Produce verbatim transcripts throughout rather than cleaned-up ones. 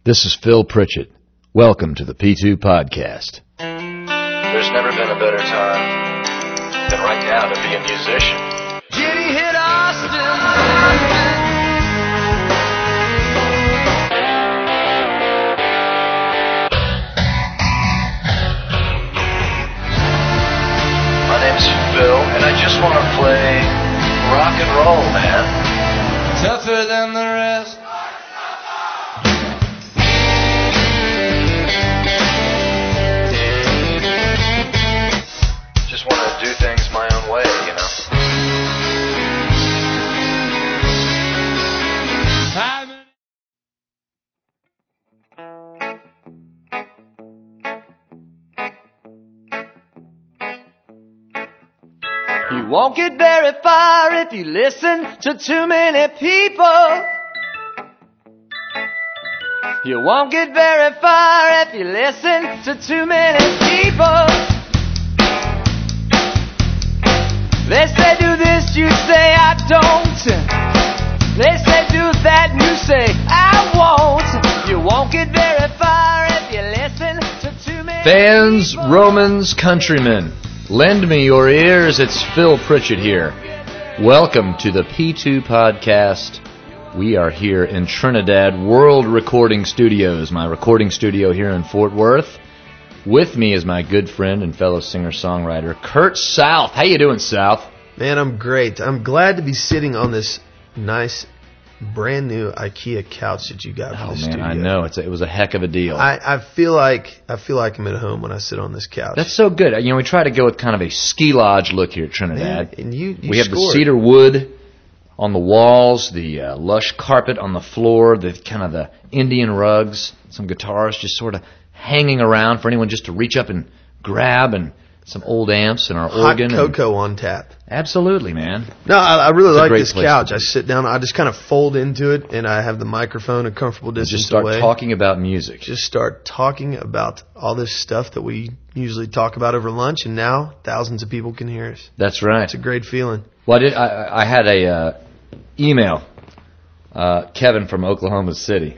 This is Phil Pritchett. Welcome to the P two Podcast. There's never been a better time than right now to be a musician. Jenny hit Austin. My name's Phil, and I just want to play rock and roll, man. Tougher than the rest. Just want to do things my own way, you know. You won't get very far if you listen to too many people. You won't get very far if you listen to too many people. They say do this, you say I don't. They say do that, and you say I won't. You won't get very far if you listen to too many Fans, people. Romans, countrymen, lend me your ears. It's Phil Pritchett here. Welcome to the P two Podcast. We are here in Trinidad World Recording Studios, my recording studio here in Fort Worth. With me is my good friend and fellow singer-songwriter, Kurt South. How you doing, South? Man, I'm great. I'm glad to be sitting on this nice, brand new IKEA couch that you got for Oh, the man, studio. I know. It's a, it was a heck of a deal. I, I feel like I feel like I'm at home when I sit on this couch. That's so good. You know, we try to go with kind of a ski lodge look here at Trinidad. Man, and you, you we have the scored. cedar wood on the walls, the uh, lush carpet on the floor, the kind of the Indian rugs, some guitars just sort of hanging around for anyone just to reach up and grab, and some old amps and our Hot organ. cocoa and, on tap. absolutely, man. No, I, I really It's a like great this place couch. to be. I sit down, I just kind of fold into it, and I have the microphone a comfortable distance Just start away. talking about music. Just start talking about all this stuff that we usually talk about over lunch, and now thousands of people can hear us. That's right. It's a great feeling. Well, I did. I, I had a uh, email. Uh, Kevin from Oklahoma City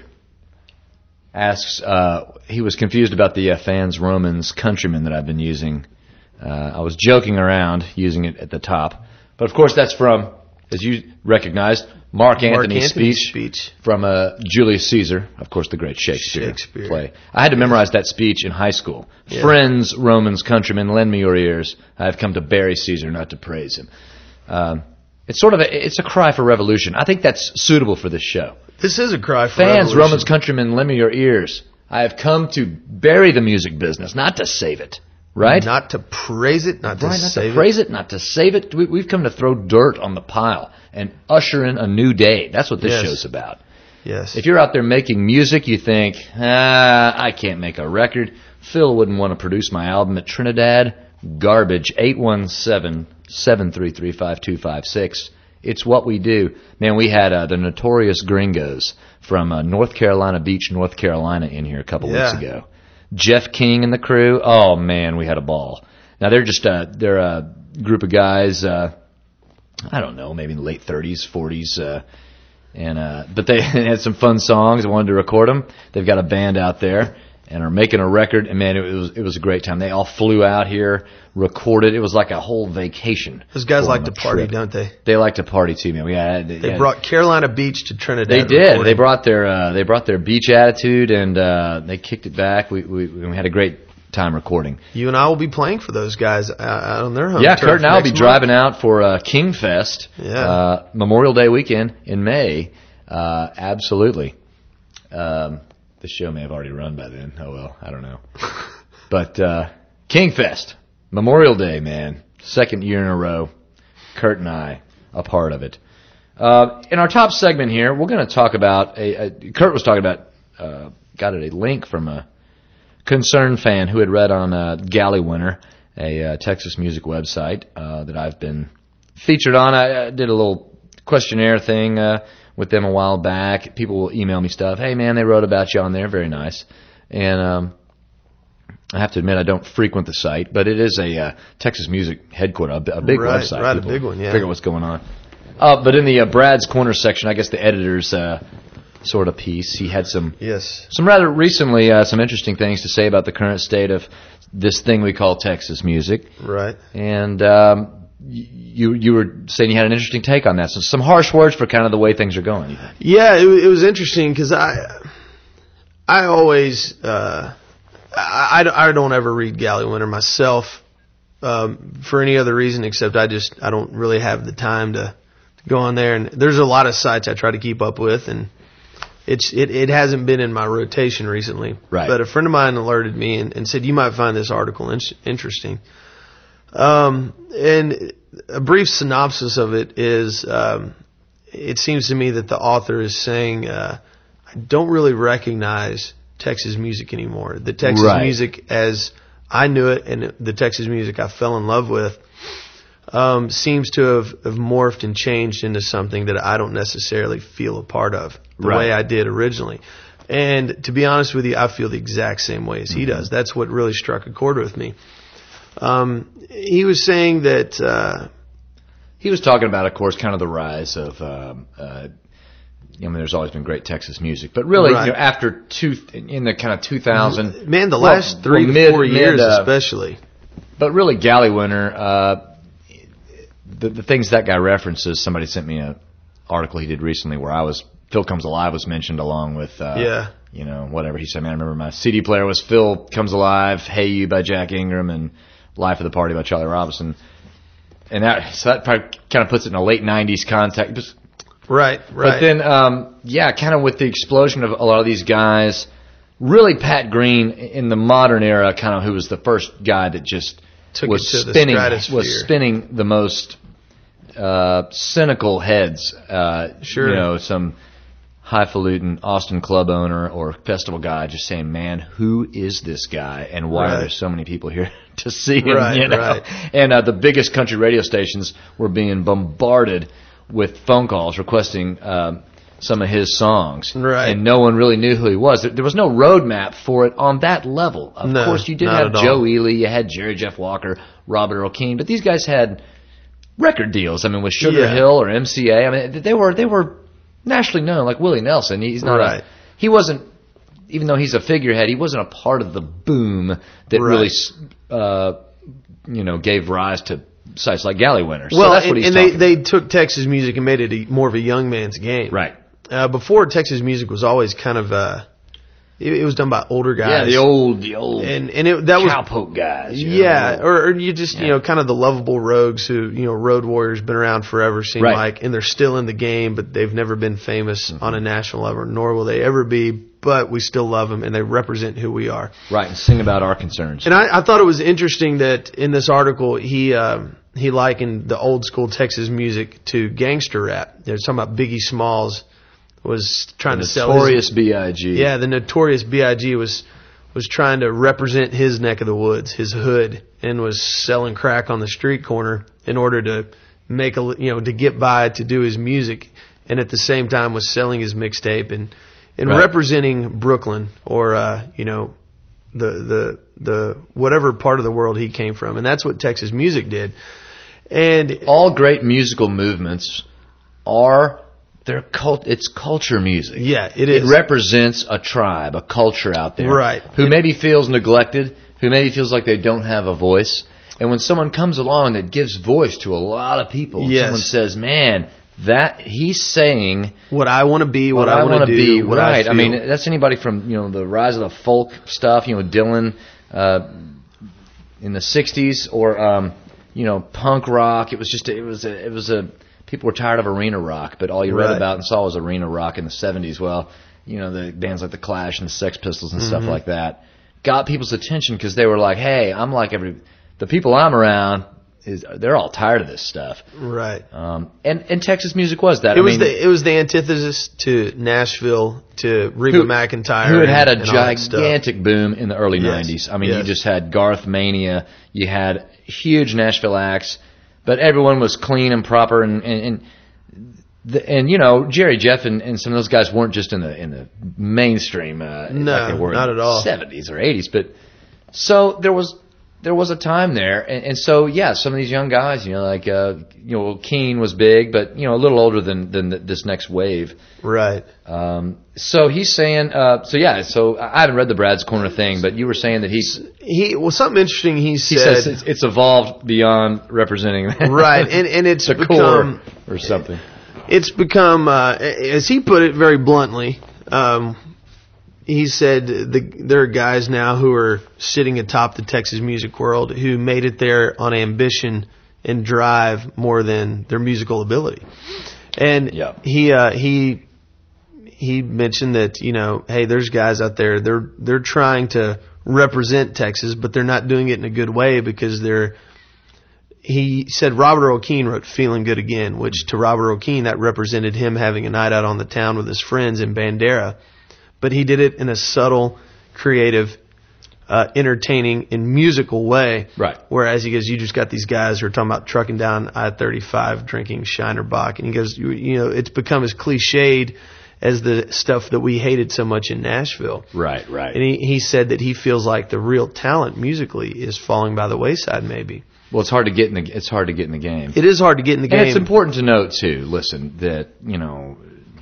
asks. Uh, he was confused about the uh, Fans, Romans, countrymen that I've been using. Uh, I was joking around using it at the top, but of course that's from, as you recognized, Mark Antony's Mark speech, Antony's speech. from uh, Julius Caesar, of course, the great Shakespeare, Shakespeare. play. I had to memorize that speech in high school. Yeah. Friends, Romans, countrymen, lend me your ears. I have come to bury Caesar, not to praise him. Um, it's sort of a, it's a cry for revolution. I think that's suitable for this show. This is a cry for Fans, revolution. Romans, countrymen, lend me your ears. I have come to bury the music business, not to save it. Right? Not to praise it, not to Right, not save to praise it, not to save it. We, we've come to throw dirt on the pile and usher in a new day. That's what this Yes. show's about. Yes. If you're out there making music, you think, ah, I can't make a record. Phil wouldn't want to produce my album at Trinidad. Garbage. eight one seven, seven three three, five two five six. It's what we do. Man, we had uh, the Notorious Gringos from uh, North Carolina Beach, North Carolina in here a couple Yeah. weeks ago. Jeff King and the crew. Oh man, we had a ball. Now they're just a they're a group of guys. Uh, I don't know, maybe in the late thirties, forties, uh, and uh, but they had some fun songs. I wanted to record them. They've got a band out there and are making a record. And man, it was it was a great time. They all flew out here, recorded. It was like a whole vacation. Those guys for like them, to a party, trip. don't they? They like to party too, man. We had They yeah, brought Carolina Beach to Trinidad. They did. recording. They brought their uh, they brought their beach attitude, and uh, they kicked it back. We, we we had a great time recording. You and I will be playing for those guys uh, out on their home Yeah, turf Kurt and I will be next driving out for uh, King Fest, Yeah. uh, Memorial Day weekend in May. Uh, absolutely. Um, the show may have already run by then. Oh well, I don't know. But uh, King Fest, Memorial Day, man, second year in a row. Kurt and I a part of it. Uh, in our top segment here, we're going to talk about a, a. Kurt was talking about. Uh, got it a link from a concerned fan who had read on uh, Gallywinter, a uh, Texas music website uh, that I've been featured on. I, I did a little questionnaire thing uh, with them a while back. People will email me stuff. Hey, man, they wrote about you on there. Very nice. And um, I have to admit I don't frequent the site, but it is a uh, Texas music headquarters, a, a big Right, website. right, a People big one, yeah. Figure out what's going on. Uh, but in the uh, Brad's Corner section, I guess the editors uh, sort of piece. He had some Yes. some rather recently uh, some interesting things to say about the current state of this thing we call Texas music. Right. And um, you you were saying you had an interesting take on that. So some harsh words for kind of the way things are going. Yeah, it, it was interesting because I I always uh, I, I don't ever read Gallywinter myself um, for any other reason except I just I don't really have the time to, to go on there. And there's a lot of sites I try to keep up with, and it's it, it hasn't been in my rotation recently. Right. But a friend of mine alerted me and, and said you might find this article in, interesting. Um, and a brief synopsis of it is, um, it seems to me that the author is saying, uh, I don't really recognize Texas music anymore. The Texas Right. music as I knew it and the Texas music I fell in love with, um, seems to have, have morphed and changed into something that I don't necessarily feel a part of the Right. way I did originally. And to be honest with you, I feel the exact same way as he does. That's what really struck a chord with me. Um, he was saying that, uh, He was talking about, of course, kind of the rise of, um, uh, I mean, there's always been great Texas music, but really, Right. you know, after two, in the kind of two thousand, man, the well, last three well, to mid- four mid, years uh, especially. But really, Gallywinter, uh, the, the things that guy references, somebody sent me an article he did recently where I was, Phil Comes Alive was mentioned along with, uh, Yeah. you know, whatever. He said, man, I remember my C D player was Phil Comes Alive, Hey You by Jack Ingram, and Life of the Party by Charlie Robinson. And that, so that probably kind of puts it in a late nineties context. Right, right. But then, um, yeah, kind of with the explosion of a lot of these guys, really Pat Green in the modern era, kind of who was the first guy that just Took was it to the spinning stratosphere. was spinning the most uh, cynical heads. Uh, Sure. You know, some highfalutin Austin club owner or festival guy just saying, "Man, who is this guy, and why Right. are there so many people here to see him?" Right, you know? right. And uh, the biggest country radio stations were being bombarded with phone calls requesting um, some of his songs, Right. and no one really knew who he was. There, there was no roadmap for it on that level. Of No, course, you did not have at all. Joe Ely, you had Jerry Jeff Walker, Robert Earl Keen, but these guys had record deals. I mean, with Sugar Yeah. Hill or M C A, I mean, they were they were nationally known. Like Willie Nelson, he's not Right. a, he wasn't, even though he's a figurehead, he wasn't a part of the boom that Right. really, uh, you know, gave rise to sites like Gallywinter. So well, that's what and, he's and they, talking they took Texas music and made it a, more of a young man's game. Right. Uh, before, Texas music was always kind of, uh, it, it was done by older guys. Yeah, the old, the old and and it, that was cowpoke guys. you know, yeah, the- or, or you just you Yeah. know kind of the lovable rogues who you know road warriors been around forever seem Right. like, and they're still in the game, but they've never been famous on a national level, nor will they ever be. But we still love them, and they represent who we are. right, and sing about our concerns. And I, I thought it was interesting that in this article he um, he likened the old school Texas music to gangster rap. They're talking about Biggie Smalls was trying the to sell his, Notorious B I G yeah, the Notorious B I G was was trying to represent his neck of the woods, his hood, and was selling crack on the street corner in order to make a you know to get by to do his music, and at the same time was selling his mixtape and and Right. representing Brooklyn or uh, you know the the the whatever part of the world he came from, and that's what Texas music did. And all great musical movements are they're cult. It's culture music. yeah, it It is represents a tribe, a culture out there, Right. Who maybe feels neglected, who maybe feels like they don't have a voice. And when someone comes along that gives voice to a lot of people, and Yes. someone says, "Man, that he's saying what I want to be, what, what I, I want to do, be." what Right. I, I, feel. mean, that's anybody from you know the rise of the folk stuff. You know, Dylan uh, in the sixties, or um, you know, punk rock. It was just a, it was a, it was a people were tired of arena rock, but all you read Right. about and saw was arena rock in the seventies. Well, you know, the bands like the Clash and the Sex Pistols and Mm-hmm. stuff like that got people's attention because they were like, "Hey, I'm like every the people I'm around is they're all tired of this stuff." right. Um, and and Texas music was that. It I was mean, the it was the antithesis to Nashville, to Reba Who- McEntire, who had had a and, and all that stuff. gigantic boom in the early Yes. nineties. I mean, Yes. you just had Garth Mania, you had huge Nashville acts, but everyone was clean and proper, and and and, the, and you know Jerry Jeff and, and some of those guys weren't just in the in the mainstream uh, No, like they were not in at all. the seventies or eighties, but so there was there was a time there, and, and so yeah, some of these young guys, you know, like uh, you know, Keane was big, but you know, a little older than than the, this next wave. Right. Um, so he's saying, uh, so yeah, so I haven't read the Brad's Corner thing, but you were saying that he's he well something interesting he said. He says it's, it's evolved beyond representing that. Right, and and it's the become core or something. It's become, uh, as he put it very bluntly. Um, He said the, there are guys now who are sitting atop the Texas music world who made it there on ambition and drive more than their musical ability. And yeah. he uh, he he mentioned that, you know, hey, there's guys out there, they're they're trying to represent Texas, but they're not doing it in a good way because they're. He said Robert Earl Keen wrote "Feeling Good Again," which to Robert Earl Keen that represented him having a night out on the town with his friends in Bandera. But he did it in a subtle, creative, uh, entertaining, and musical way. Right. Whereas he goes, you just got these guys who are talking about trucking down I thirty-five, drinking Shiner Bock. And he goes, you, you know, it's become as cliched as the stuff that we hated so much in Nashville. Right, right. And he, he said that he feels like the real talent musically is falling by the wayside maybe. Well, it's hard to get in the it's hard to get in the game. It is hard to get in the game. And it's important to note, too, listen, that, you know,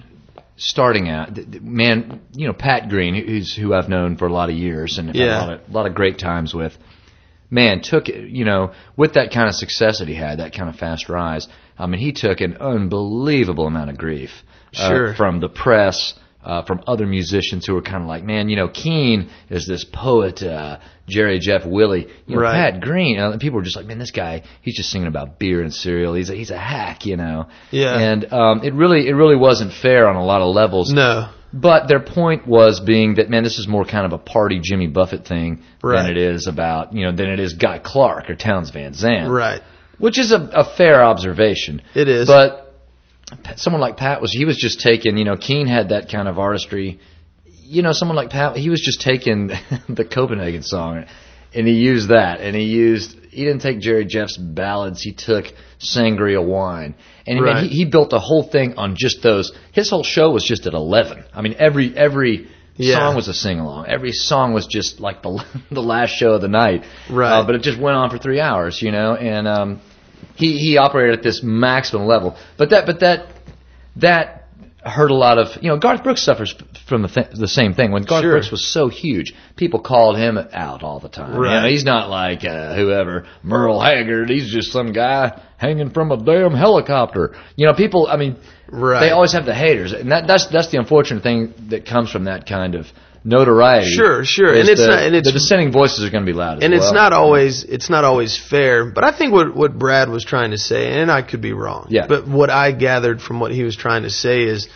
starting out, man, you know, Pat Green, who's who I've known for a lot of years and yeah. had a lot of, a lot of great times with, man, took, you know, with that kind of success that he had, that kind of fast rise, I mean, he took an unbelievable amount of grief uh, sure. from the press, uh, from other musicians who were kind of like, man, you know, Keane is this poet, uh, Jerry, Jeff, Willie, you know, right. Pat Green, and people were just like, man, this guy, he's just singing about beer and cereal. He's a, he's a hack, you know. Yeah. And um, it really, it really wasn't fair on a lot of levels. No. But their point was being that, man, this is more kind of a party Jimmy Buffett thing right. than it is about, you know, than it is Guy Clark or Townes Van Zandt. Right. Which is a, a fair observation. It is. But someone like Pat was, he was just taking, you know, Keane had that kind of artistry. You know, someone like Pat, he was just taking the Copenhagen song and he used that. And he used, he didn't take Jerry Jeff's ballads, he took Sangria Wine. And right. I mean, he, he built a whole thing on just those. His whole show was just at eleven. I mean, every every yeah. song was a sing-along. Every song was just like the the last show of the night. Right. Uh, but it just went on for three hours, you know, and um, he, he operated at this maximum level. But that, but that, that hurt a lot of, you know, Garth Brooks suffers from the th- the same thing. When Garth sure. Brooks was so huge, people called him out all the time. Right. You know, he's not like uh, whoever, Merle Haggard. He's just some guy hanging from a damn helicopter. You know, people, I mean, right. they always have the haters. And that, that's that's the unfortunate thing that comes from that kind of notoriety. Sure, sure. And it's the, not, and it's the dissenting voices are going to be loud as and well. it's not always it's not always fair. But I think what what Brad was trying to say, and I could be wrong. Yeah. But what I gathered from what he was trying to say is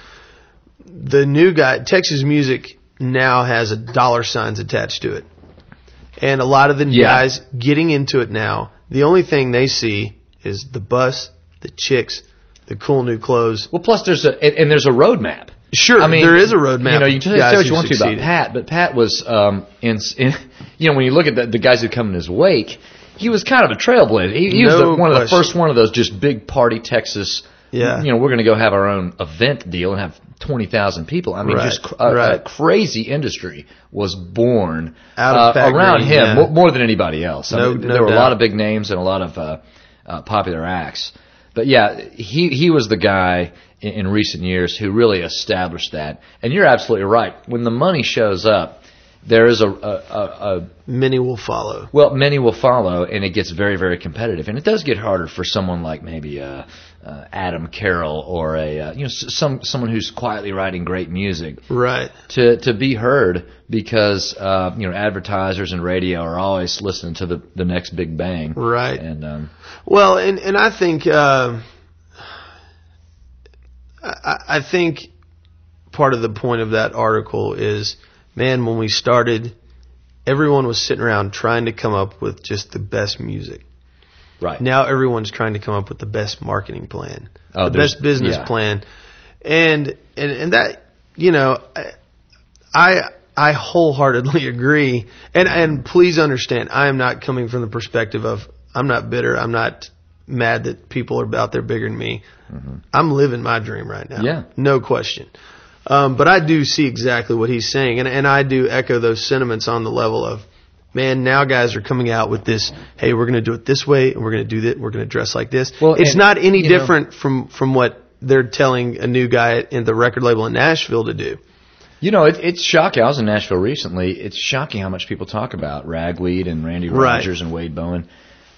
the new guy, Texas music now has a dollar signs attached to it, and a lot of the yeah. guys getting into it now, the only thing they see is the bus, the chicks, the cool new clothes. Well, plus there's a and, and there's a roadmap. Sure, I mean, there is a roadmap. You know, you can say guys what you who want to succeeded. about Pat, but Pat was, um, in, in, you know, when you look at the, the guys who come in his wake, he was kind of a trailblazer. He, he was No the, one of the question. first one of those just big party Texas. Yeah. You know, we're going to go have our own event deal and have twenty thousand people. I mean, Right, just a, right. a crazy industry was born Out of uh, Pat around Green, him yeah. more, more than anybody else. I No- mean, no there were a doubt. lot of big names and a lot of uh, uh, popular acts. But yeah, he he was the guy in, in recent years who really established that. And you're absolutely right. When the money shows up, there is a, a, a, a Many will follow. well, many will follow, and it gets very, very competitive. And it does get harder for someone like maybe uh, uh, Adam Carroll or a uh, you know s- some someone who's quietly writing great music Right. to to be heard because uh, you know advertisers and radio are always listening to the the next big bang. Right. And um, Well, and and I think uh, I, I think part of the point of that article is, man, when we started, everyone was sitting around trying to come up with just the best music. right. Now everyone's trying to come up with the best marketing plan, Oh, the there's- best business yeah. plan, and and and that, you know, I I wholeheartedly agree. And and please understand, I am not coming from the perspective of I'm not bitter. I'm not mad that people are out there bigger than me. Mm-hmm. I'm living my dream right now. Yeah. No question. Um, but I do see exactly what he's saying, and and I do echo those sentiments on the level of man, now guys are coming out with this, hey, we're going to do it this way, and we're going to do that, we're going to dress like this. Well, it's and, not any you different know, from, from what they're telling a new guy in the record label in Nashville to do. You know, it, it's shocking. I was in Nashville recently. It's shocking how much people talk about Ragweed and Randy Rogers right. and Wade Bowen.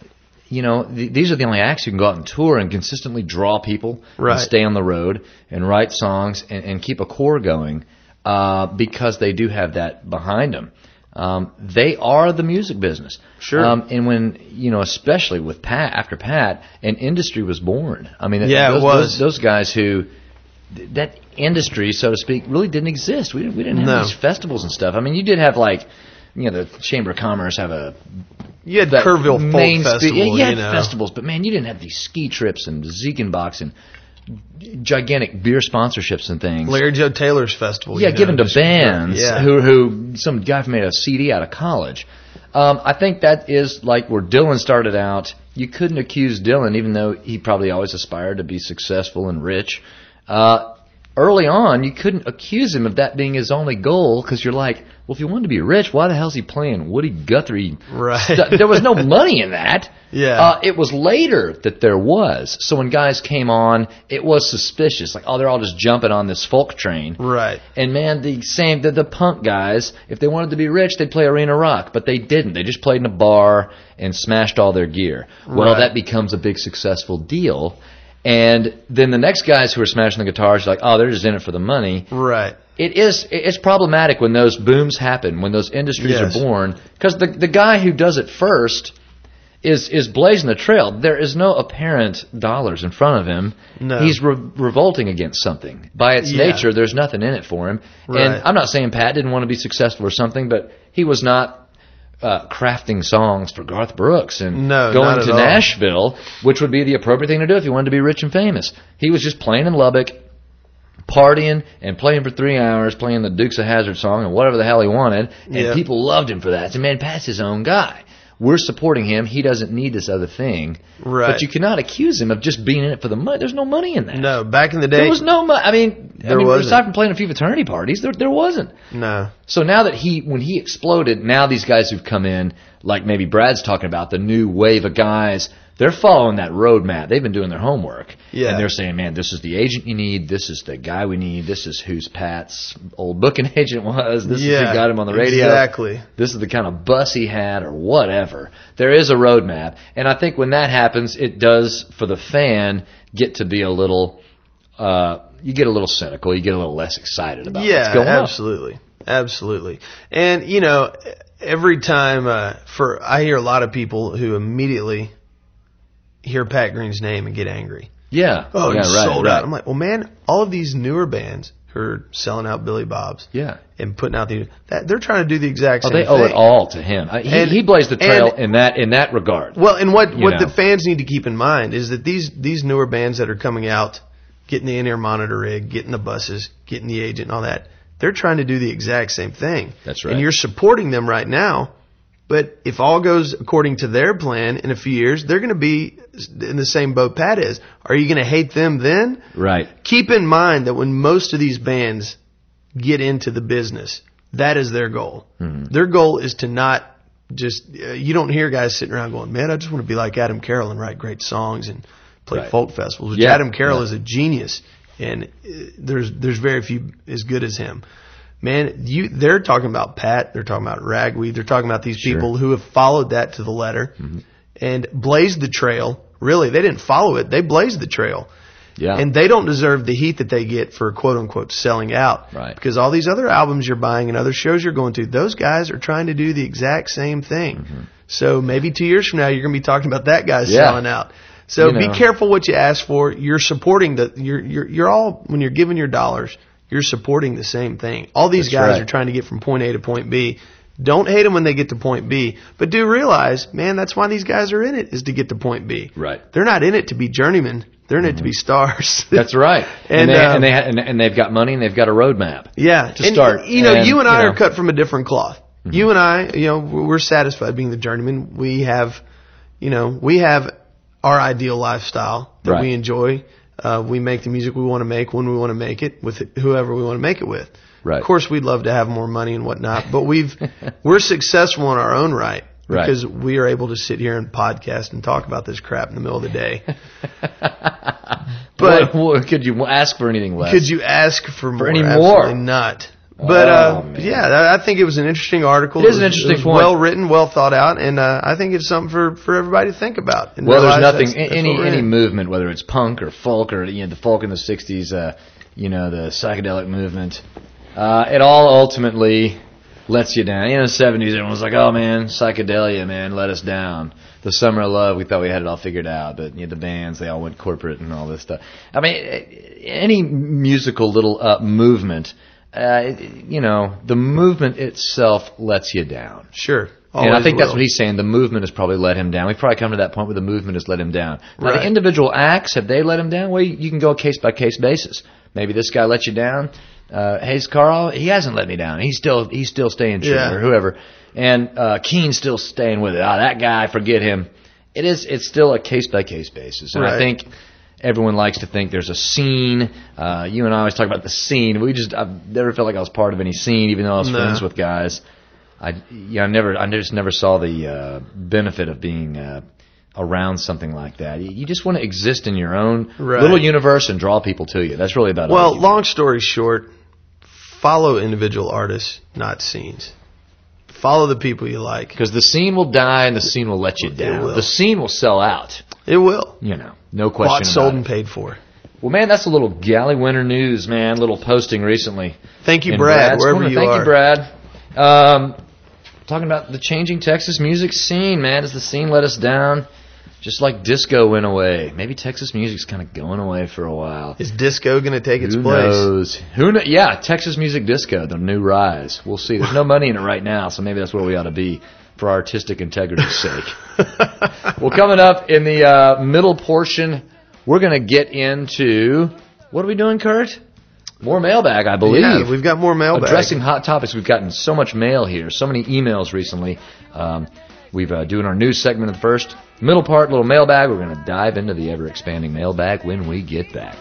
You know, th- these are the only acts who can go out and tour and consistently draw people right. and stay on the road and write songs and, and keep a core going uh, because they do have that behind them. Um, they are the music business. Sure. Um, and when, you know, especially with Pat, after Pat, an industry was born. I mean, yeah, those, it was. Those, those guys who, that industry, so to speak, really didn't exist. We didn't, we didn't have no. these festivals and stuff. I mean, you did have, like, you know, the Chamber of Commerce have a, you had Kerrville Folk main Festival. Spe- yeah, you had you know. festivals, but man, you didn't have these ski trips and Ziekenbox and gigantic beer sponsorships and things. Larry Joe Taylor's festival. Yeah, you know, given to just, bands yeah. who, who some guy made a C D out of college. Um, I think that is like where Dylan started out. You couldn't accuse Dylan, even though he probably always aspired to be successful and rich. Uh, early on, you couldn't accuse him of that being his only goal because you're like, well, if he wanted to be rich, why the hell is he playing Woody Guthrie? Right. Stu- there was no money in that. Yeah. Uh, it was later that there was. So when guys came on, it was suspicious. Like, oh, they're all just jumping on this folk train. Right. And man, the same, the, the punk guys, if they wanted to be rich, they'd play arena rock, but they didn't. They just played in a bar and smashed all their gear. Well, Right. that becomes a big successful deal. And then the next guys who are smashing the guitars are like, oh, they're just in it for the money. Right. It is, it's problematic when those booms happen, when those industries Yes. are born, because the the guy who does it first is is blazing the trail. There is no apparent dollars in front of him. No. He's re- revolting against something. By its Yeah. nature, there's nothing in it for him. Right. And I'm not saying Pat didn't want to be successful or something, but he was not uh, crafting songs for Garth Brooks and No, going not at to all. Nashville, which would be the appropriate thing to do if you wanted to be rich and famous. He was just playing in Lubbock, partying and playing for three hours, playing the Dukes of Hazzard song and whatever the hell he wanted, and Yeah. people loved him for that. So, man, Pat's his own guy. We're supporting him. He doesn't need this other thing. Right. But you cannot accuse him of just being in it for the money. There's no money in that. No, back in the day, There was no money. I mean, I There mean wasn't. aside from playing a few fraternity parties, there there wasn't. no. So now that he, when he exploded, now these guys who've come in, like maybe Brad's talking about, the new wave of guys, they're following that roadmap. They've been doing their homework. Yeah. And they're saying, man, this is the agent you need. This is the guy we need. This is who's Pat's old booking agent was. This is Yeah, who got him on the radio. exactly. This is the kind of bus he had or whatever. There is a roadmap. And I think when that happens, it does, for the fan, get to be a little, uh, you get a little cynical. You get a little less excited about Yeah, what's going on. absolutely. Absolutely. And, you know, every time, uh, for, I hear a lot of people who immediately hear Pat Green's name and get angry. Yeah. Oh, yeah, he's right, sold right. out. I'm like, well, man, all of these newer bands who are selling out Billy Bob's Yeah. and putting out the, that, they're trying to do the exact Oh, same they thing. owe it all to him. I, he, And- he blazed the trail and- in that in that regard. Well, and what, You what know. the fans need to keep in mind is that these, these newer bands that are coming out, getting the in-ear monitor rig, getting the buses, getting the agent and all that, they're trying to do the exact same thing. That's right. And you're supporting them right now. But if all goes according to their plan in a few years, they're going to be in the same boat Pat is. Are you going to hate them then? Right. Keep in mind that when most of these bands get into the business, that is their goal. Mm-hmm. Their goal is to not just, uh, you don't hear guys sitting around going, man, I just want to be like Adam Carroll and write great songs and play Right. folk festivals, which Yeah. Adam Carroll Yeah. is a genius, and uh, there's there's very few as good as him. Man, you they're talking about Pat, they're talking about Ragweed, they're talking about these Sure. people who have followed that to the letter Mm-hmm. and blazed the trail. Really, they didn't follow it, they blazed the trail. Yeah. And they don't deserve the heat that they get for quote unquote selling out. Right. Because all these other albums you're buying and other shows you're going to, those guys are trying to do the exact same thing. Mm-hmm. So maybe two years from now you're going to be talking about that guy Yeah. selling out. So You know. be careful what you ask for. You're supporting the you're you're you're all when you're giving your dollars, you're supporting the same thing. All these That's guys right. are trying to get from point A to point B. Don't hate them when they get to point B, but do realize, man, that's why these guys are in it, is to get to point B. Right. They're not in it to be journeymen. They're in it to be stars. That's right. And, And, they, um, and they ha- and, and they've got money and they've got a roadmap. Yeah, to and, start. You know, And, you and I you know. are cut from a different cloth. Mm-hmm. You and I, you know, we're satisfied being the journeyman. We have, you know, we have our ideal lifestyle that Right. we enjoy. Uh, we make the music we want to make when we want to make it with whoever we want to make it with. Right. Of course, we'd love to have more money and whatnot, but we've we're successful in our own right because right. we are able to sit here and podcast and talk about this crap in the middle of the day. But what, what, could you ask for anything less? Could you ask for more? For any Absolutely more? not. But oh, uh, man. yeah, I think it was an interesting article. It is it was, an interesting it was point. Well written, well thought out, and uh, I think it's something for, for everybody to think about. And well, there's realize nothing that's, that's any what we're any in. movement, whether it's punk or folk or you know the folk in the sixties, uh, you know the psychedelic movement. Uh, it all ultimately lets you down. You know, the seventies, everyone was like, "Oh man, psychedelia, man, let us down." The Summer of Love, we thought we had it all figured out, but you know, the bands, they all went corporate and all this stuff. I mean, any musical little uh, movement. Uh, you know, the movement itself lets you down. Sure. And I think will. that's what he's saying. The movement has probably let him down. We've probably come to that point where the movement has let him down. Now, Right. the individual acts, have they let him down? Well, you can go case-by-case basis. Maybe this guy let you down. Uh, Hayes Carl, he hasn't let me down. He's still he's still staying true, Yeah. or whoever. And uh, Keen's still staying with it. Ah, that guy, forget him. It is. It's still a case-by-case basis. And Right. I think everyone likes to think there's a scene. Uh, you and I always talk about the scene. We just I've never felt like I was part of any scene, even though I was No. friends with guys. I yeah, I never I just never saw the uh, benefit of being uh, around something like that. You, you just want to exist in your own Right. little universe and draw people to you. That's really about all Well, you long story short, follow individual artists, not scenes. Follow the people you like. because the scene will die and the scene will let you down. will. The scene will sell out. It will. You know, no question Bought, about sold, it. and paid for. Well, man, that's a little Galley Winter news, man. Little posting recently. Thank you, in Brad, Brad's wherever corner. you Thank are. you, Brad. Um, talking about the changing Texas music scene, man. Does the scene let us down? Just like disco went away. Maybe Texas music's kind of going away for a while. Is disco going to take its Who place? knows? Who kn- Yeah, Texas music disco, the new rise. We'll see. There's no money in it right now, so maybe that's where we ought to be for artistic integrity's sake. Well, coming up in the uh, middle portion, we're going to get into, what are we doing, Kurt? More mailbag, I believe. Yeah, we've got more mailbag. Addressing hot topics. We've gotten so much mail here, so many emails recently. Um, we've uh, doing our news segment in the first. Middle part, little mailbag. We're going to dive into the ever-expanding mailbag when we get back.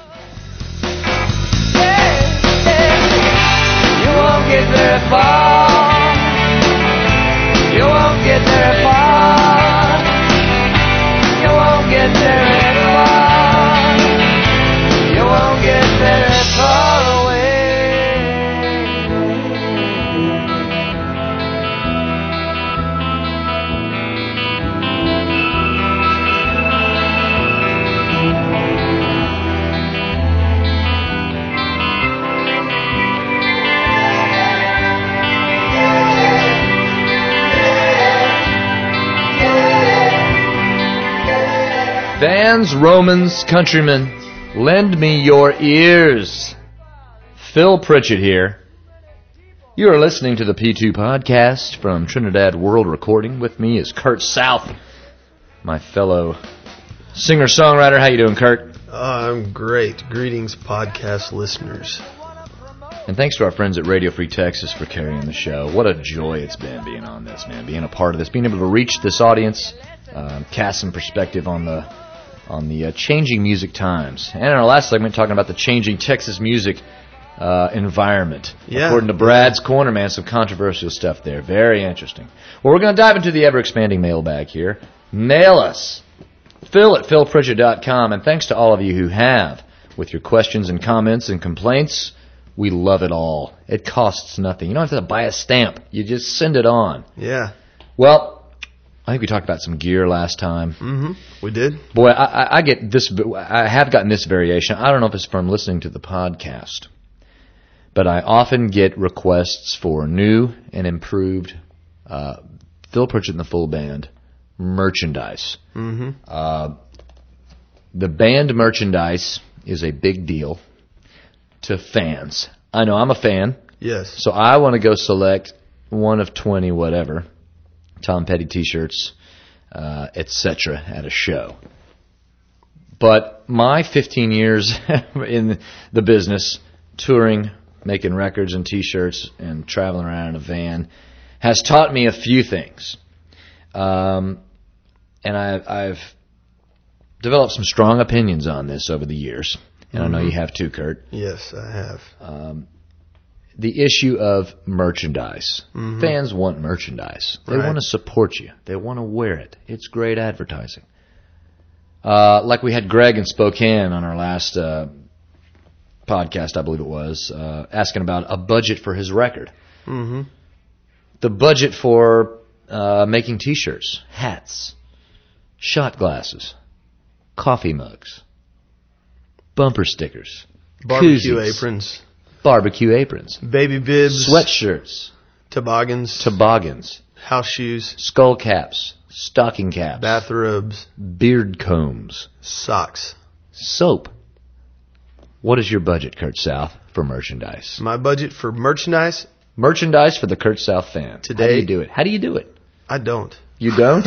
You won't get very far. You won't get very far. You won't get very far. You won't get very far away. Fans, Romans, countrymen, lend me your ears. Phil Pritchett here. You are listening to the P two podcast from Trinidad World Recording. With me is Kurt South, my fellow singer-songwriter. How you doing, Kurt? I'm great. Greetings, podcast listeners. And thanks to our friends at Radio Free Texas for carrying the show. What a joy it's been being on this, man, being a part of this, being able to reach this audience, um, cast some perspective on the on the uh, changing music times. And in our last segment, talking about the changing Texas music uh, environment. Yeah. According to Brad's Corner, man, some controversial stuff there. Very interesting. Well, we're going to dive into the ever-expanding mailbag here. Mail us. Phil at phil pritchett dot com. And thanks to all of you who have, with your questions and comments and complaints. We love it all. It costs nothing. You don't have to buy a stamp. You just send it on. Yeah. Well, I think we talked about some gear last time. Mm-hmm. We did. Boy, I, I, I get this. I have gotten this variation. I don't know if it's from listening to the podcast, but I often get requests for new and improved uh, Phil Pritchett and the Full Band merchandise. Mm-hmm. Uh, the band merchandise is a big deal to fans. I know I'm a fan, Yes. so I want to go select one of twenty whatever Tom Petty T-shirts, uh, et cetera at a show. But my fifteen years in the business, touring, making records and T-shirts, and traveling around in a van, has taught me a few things. Um, and I, I've developed some strong opinions on this over the years. And I know you have too, Kurt. Yes, I have. Um, the issue of merchandise. Mm-hmm. Fans want merchandise. They Right. want to support you. They want to wear it. It's great advertising. Uh, like we had Greg in Spokane on our last uh, podcast, I believe it was, uh, asking about a budget for his record. Mm-hmm. The budget for uh, making T-shirts, hats, shot glasses, coffee mugs, bumper stickers, Barbecue koozies, aprons, barbecue aprons, baby bibs, sweatshirts, toboggans, toboggans, house shoes, skull caps, stocking caps, bathrobes, beard combs, socks. soap. What is your budget, Kurt South, for merchandise? My budget for merchandise, Merchandise for the Kurt South fan. How do Today- you do it? How do you do it? I don't. You don't?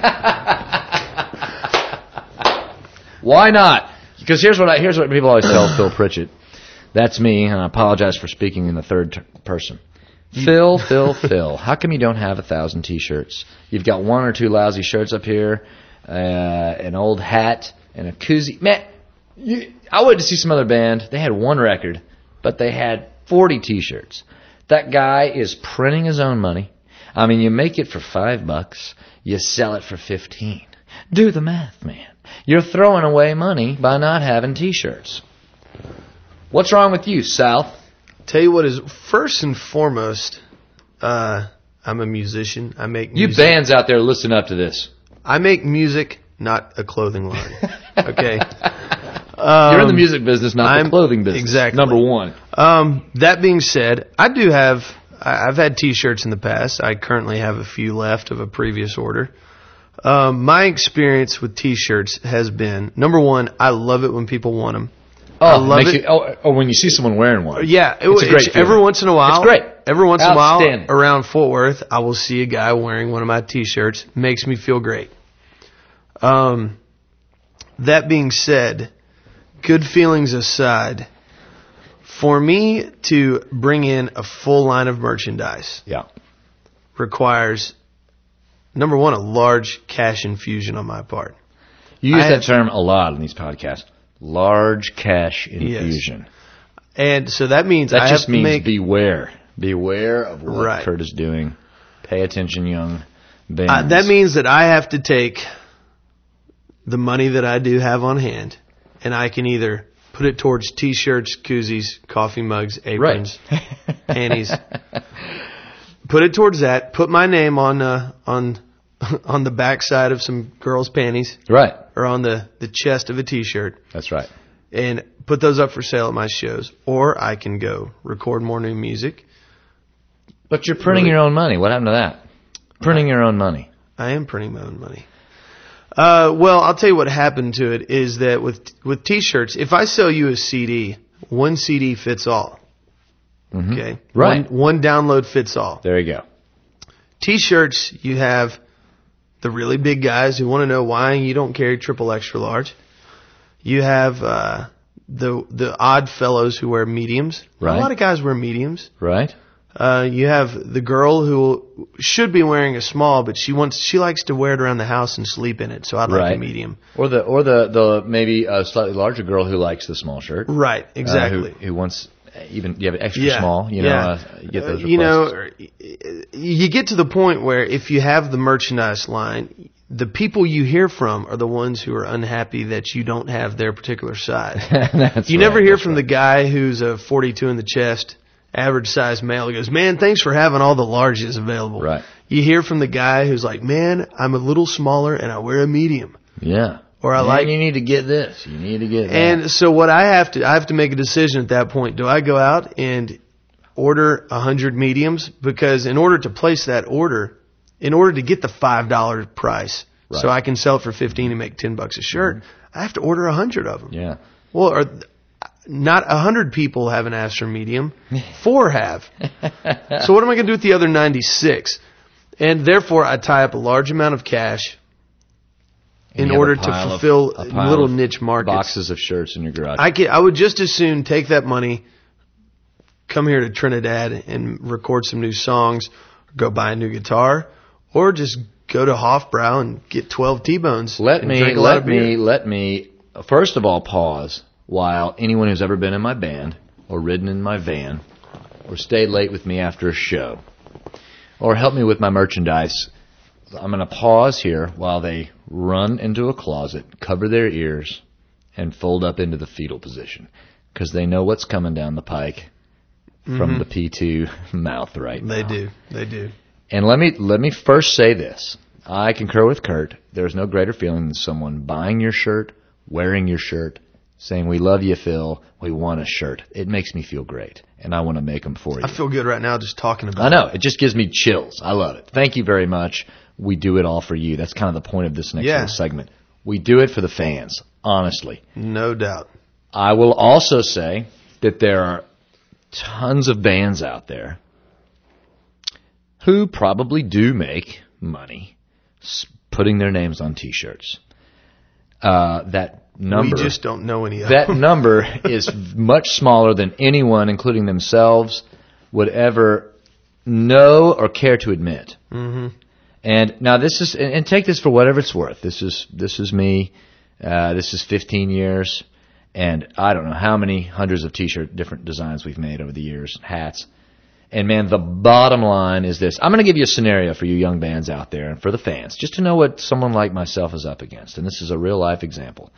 Why not? Because here's what I, here's what people always tell Phil Pritchett. That's me, and I apologize for speaking in the third t- person. Phil, Phil, Phil. How come you don't have a thousand T-shirts? You've got one or two lousy shirts up here, uh, an old hat, and a koozie. Man, you, I went to see some other band. They had one record, but they had forty T-shirts. That guy is printing his own money. I mean, you make it for five bucks, you sell it for fifteen. Do the math, man. You're throwing away money by not having T-shirts. What's wrong with you, South? Tell you what is first and foremost, uh, I'm a musician. I make You music. bands out there, listen up to this. I make music, not a clothing line. Okay. Um, You're in the music business, not I'm- the clothing business. exactly. Number one. Um, that being said, I do have, I- I've had T-shirts in the past. I currently have a few left of a previous order. Um, my experience with T-shirts has been, number one, I love it when people want them. Oh, I love makes it. You, oh, oh, when you see someone wearing one. Yeah, it, It's a great it's every feeling. once in a while. It's great. Every once in a while, Outstanding. around Fort Worth, I will see a guy wearing one of my T-shirts. Makes me feel great. Um, that being said, good feelings aside, for me to bring in a full line of merchandise Yeah. requires, number one, a large cash infusion on my part. You use I that have- term a lot in these podcasts. Large cash infusion. And so that means That I just have to means make beware. Beware of what Right. Kurt is doing. Pay attention, young bands. Uh, that means that I have to take the money that I do have on hand, and I can either put it towards T-shirts, koozies, coffee mugs, aprons, right. panties. Put it towards that. Put my name on uh, on on the backside of some girls' panties, Right. or on the, the chest of a T-shirt, That's right. and put those up for sale at my shows. Or I can go record more new music. But you're printing Really? your own money. What happened to that? Printing your own money. I am printing my own money. Uh, well, I'll tell you what happened to it is that with with T-shirts, if I sell you a C D, one C D fits all. Mhm. Okay, Right. One, one download fits all. There you go. T-shirts, you have the really big guys who want to know why you don't carry triple extra large. You have uh, the the odd fellows who wear mediums. Right. A lot of guys wear mediums. Right? Uh, you have the girl who should be wearing a small, but she wants she likes to wear it around the house and sleep in it. So I'd like Right. a medium. Or the or the, the maybe a slightly larger girl who likes the small shirt. Right, Uh, exactly. who, who wants even you have it extra Yeah, small, you know, yeah. uh, you get those Uh, you know, requests. you get to the point where if you have the merchandise line, the people you hear from are the ones who are unhappy that you don't have their particular size. That's You right, never hear that's from right. the guy who's a forty-two in the chest, average size male, who goes, "Man, thanks for having all the larges available." Right. You hear from the guy who's like, "Man, I'm a little smaller and I wear a medium." Yeah. Or I Man, like, you need to get this. You need to get that. and so what I have to, I have to make a decision at that point. Do I go out and order a hundred mediums? Because in order to place that order, in order to get the five dollar price, Right. so I can sell it for fifteen and make ten bucks a shirt, I have to order a hundred of them. Yeah. Well, or not a hundred people haven't asked for medium, four have. So what am I going to do with the other ninety-six? And therefore, I tie up a large amount of cash And in you have order a to pile of- fulfill a pile little of niche markets. boxes of shirts in your garage. I could, I would just as soon take that money, come here to Trinidad and record some new songs, go buy a new guitar, or just go to Hofbrau and get twelve T-bones. Let and me, drink a lot let of beer. me, let me, first of all, pause while anyone who's ever been in my band or ridden in my van or stay late with me after a show, or help me with my merchandise, I'm going to pause here while they run into a closet, cover their ears, and fold up into the fetal position, because they know what's coming down the pike from mm-hmm. the P two mouth right now. They do. They do. And let me let me first say this. I concur with Kurt. There's no greater feeling than someone buying your shirt, wearing your shirt, saying, "We love you, Phil. We want a shirt." It makes me feel great, and I want to make them for you. I feel good right now just talking about it. I know. It. It just gives me chills. I love it. Thank you very much. We do it all for you. That's kind of the point of this next yeah. little segment. We do it for the fans, honestly. No doubt. I will also say that there are tons of bands out there who probably do make money putting their names on T-shirts. Uh, that number... We just don't know any of That them. number is much smaller than anyone, including themselves, would ever know or care to admit. Mm-hmm. And now this is, and take this for whatever it's worth. This is this is me. Uh, this is fifteen years, and I don't know how many hundreds of T-shirt different designs we've made over the years, hats. And man, the bottom line is this. I'm going to give you a scenario for you young bands out there and for the fans, just to know what someone like myself is up against. And this is a real life example.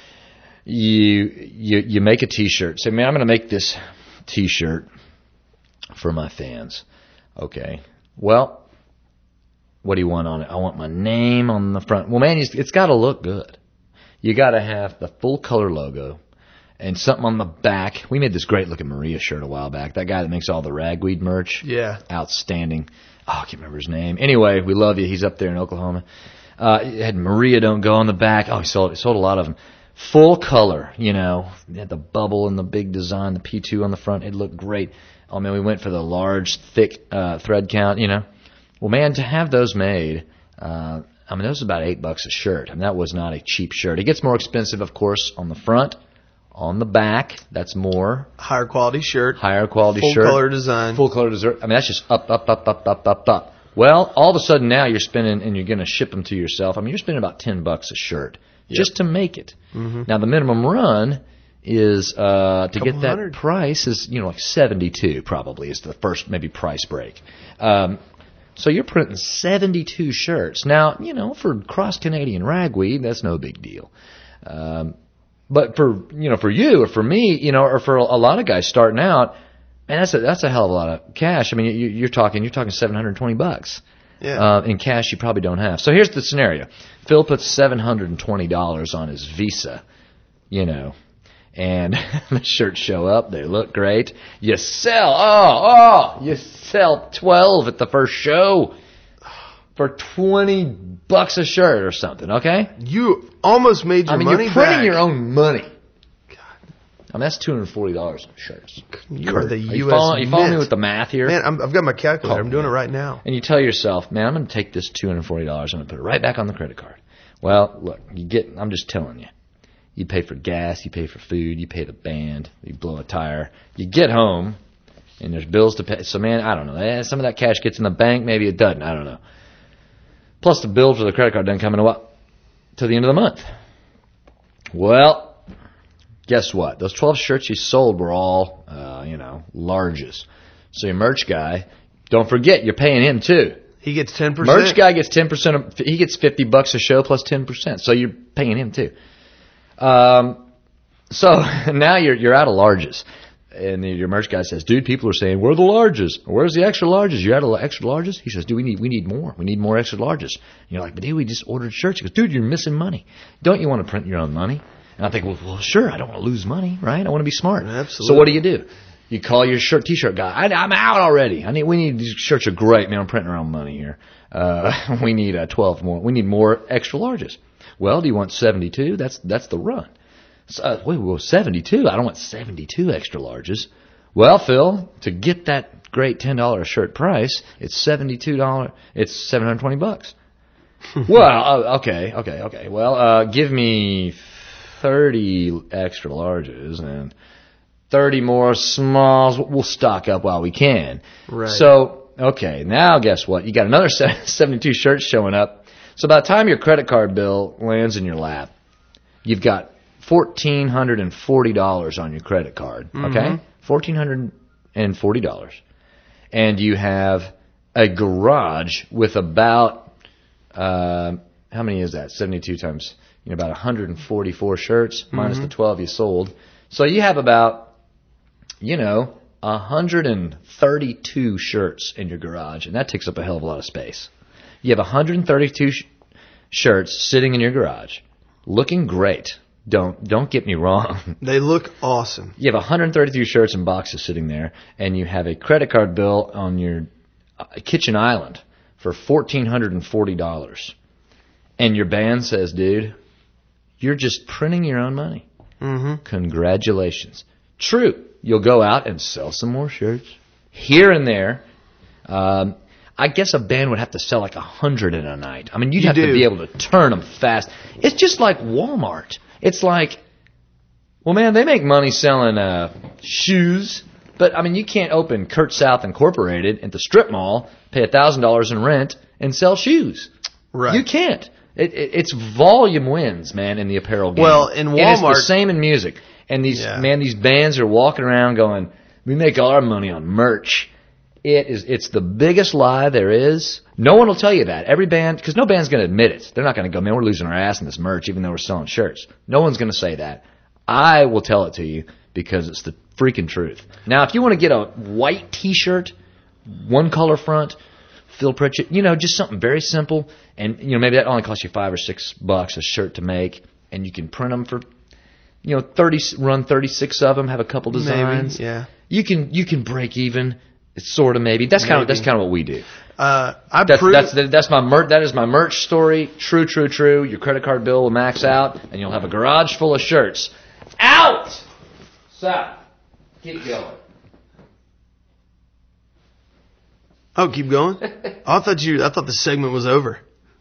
You you you make a T-shirt. Say, man, I'm going to make this T-shirt for my fans. Okay. Well, what do you want on it? I want my name on the front. Well, man, it's got to look good. You got to have the full color logo and something on the back. We made this great looking Maria shirt a while back. That guy that makes all the ragweed merch. Yeah. Outstanding. Oh, I can't remember his name. Anyway, we love you. He's up there in Oklahoma. Uh, it had Maria Don't Go on the back. Oh, he sold, he sold a lot of them. Full color, you know. It had the bubble and the big design, the P two on the front. It looked great. Oh, man, we went for the large, thick uh, thread count, you know. Well, man, to have those made, uh, I mean, those are about eight bucks a shirt. I mean, that was not a cheap shirt. It gets more expensive, of course, on the front. On the back, that's more. Higher quality shirt. Higher quality full shirt. Full color design. Full color design. I mean, that's just up, up, up, up, up, up, up. Well, all of a sudden now you're spending, and you're going to ship them to yourself. I mean, you're spending about ten bucks a shirt yep. just to make it. Mm-hmm. Now, the minimum run is, uh, to get that hundred. price is, you know, like seventy-two probably is the first maybe price break. Um, So you're printing seventy-two shirts. Now, you know, for cross-Canadian ragweed, that's no big deal. Um, but for, you know, for you or for me, you know, or for a lot of guys starting out, man, that's a, that's a hell of a lot of cash. I mean, you, you're talking, you're talking seven hundred twenty bucks. Yeah. Uh, in cash you probably don't have. So here's the scenario. Phil puts seven hundred twenty dollars on his Visa, you know, and the shirts show up. They look great. You sell, oh, oh, you sell twelve at the first show for twenty bucks a shirt or something, okay? You almost made your I mean, money you're printing back. your own money. I mean, that's two hundred forty dollars on shirts. You are the Are U S you following, you following me Mint. with the math here? Man, I'm, I've got my calculator. Oh, I'm doing man. it right now. And you tell yourself, man, I'm going to take this two hundred forty dollars. I'm going to put it right back on the credit card. Well, look, you get. I'm just telling you. You pay for gas, you pay for food, you pay the band, you blow a tire. You get home, and there's bills to pay. So, man, I don't know. Eh, some of that cash gets in the bank. Maybe it doesn't. I don't know. Plus, the bill for the credit card doesn't come in what? Till the end of the month. Well, guess what? Those twelve shirts you sold were all, uh, you know, larges. So your merch guy, don't forget, you're paying him too. He gets ten percent. Merch guy gets ten percent. Of, he gets fifty bucks a show plus ten percent. So you're paying him too. Um, so now you're you're out of larges, and your merch guy says, "Dude, people are saying we're the larges. Where's the extra larges? You out of extra larges?" He says, "Dude, we need we need more. We need more extra larges." And you're like, "But dude, we just ordered shirts." He goes, "Dude, you're missing money. Don't you want to print your own money?" And I think, well, well, sure. I don't want to lose money, right? I want to be smart. Absolutely. So what do you do? You call your shirt T-shirt guy. I, I'm out already. I need. We need these shirts are great, man. I'm printing our own money here. Uh, we need uh, twelve more. We need more extra larges. Well, do you want seventy-two? That's that's the run. So, uh, wait, well, seventy-two? I don't want seventy-two extra larges. Well, Phil, to get that great ten dollars a shirt price, it's seventy-two dollars. It's seven hundred twenty bucks. Well, uh, okay, okay, okay. Well, uh, give me thirty extra larges and thirty more smalls. We'll stock up while we can. Right. So, okay, now guess what? You got another seventy-two shirts showing up. So by the time your credit card bill lands in your lap, you've got one thousand four hundred forty dollars on your credit card, okay? Mm-hmm. one thousand four hundred forty dollars. And you have a garage with about, uh, how many is that? seventy-two times, you know, about one hundred forty-four shirts, mm-hmm. minus the twelve you sold. So you have about, you know, one hundred thirty-two shirts in your garage, and that takes up a hell of a lot of space. You have one hundred thirty-two sh- shirts sitting in your garage, looking great. Don't don't get me wrong. They look awesome. You have one hundred thirty-two shirts and boxes sitting there, and you have a credit card bill on your kitchen island for one thousand four hundred forty dollars. And your band says, dude, you're just printing your own money. Mm-hmm. Congratulations. True, you'll go out and sell some more shirts here and there. Um, I guess a band would have to sell like a hundred in a night. I mean, you'd You have do. to be able to turn them fast. It's just like Walmart. It's like, well, man, they make money selling uh, shoes, but, I mean, you can't open Kurt South Incorporated at the strip mall, pay one thousand dollars in rent, and sell shoes. Right. You can't. It, it, it's volume wins, man, in the apparel game. Well, in And it's Walmart- the same in music. And these, Yeah. man, these bands are walking around going, we make all our money on merch. It is, it's the biggest lie there is. No one will tell you that. Every band, because no band's going to admit it. They're not going to go, man, we're losing our ass in this merch, even though we're selling shirts. No one's going to say that. I will tell it to you because it's the freaking truth. Now, if you want to get a white T-shirt, one color front, Phil Pritchett, you know, just something very simple, and you know, maybe that only costs you five or six bucks a shirt to make, and you can print them for, you know, thirty, run thirty-six of them, have a couple designs. Maybe, yeah. You can you can break even. It's sort of maybe. That's kind of Maybe. that's kind of what we do. Uh, I That's proved, that's that's my mer- that is my merch story. True, true, true. Your credit card bill will max out, and you'll have a garage full of shirts. Out. Stop. Keep going. Oh, keep going. I thought you. I thought the segment was over.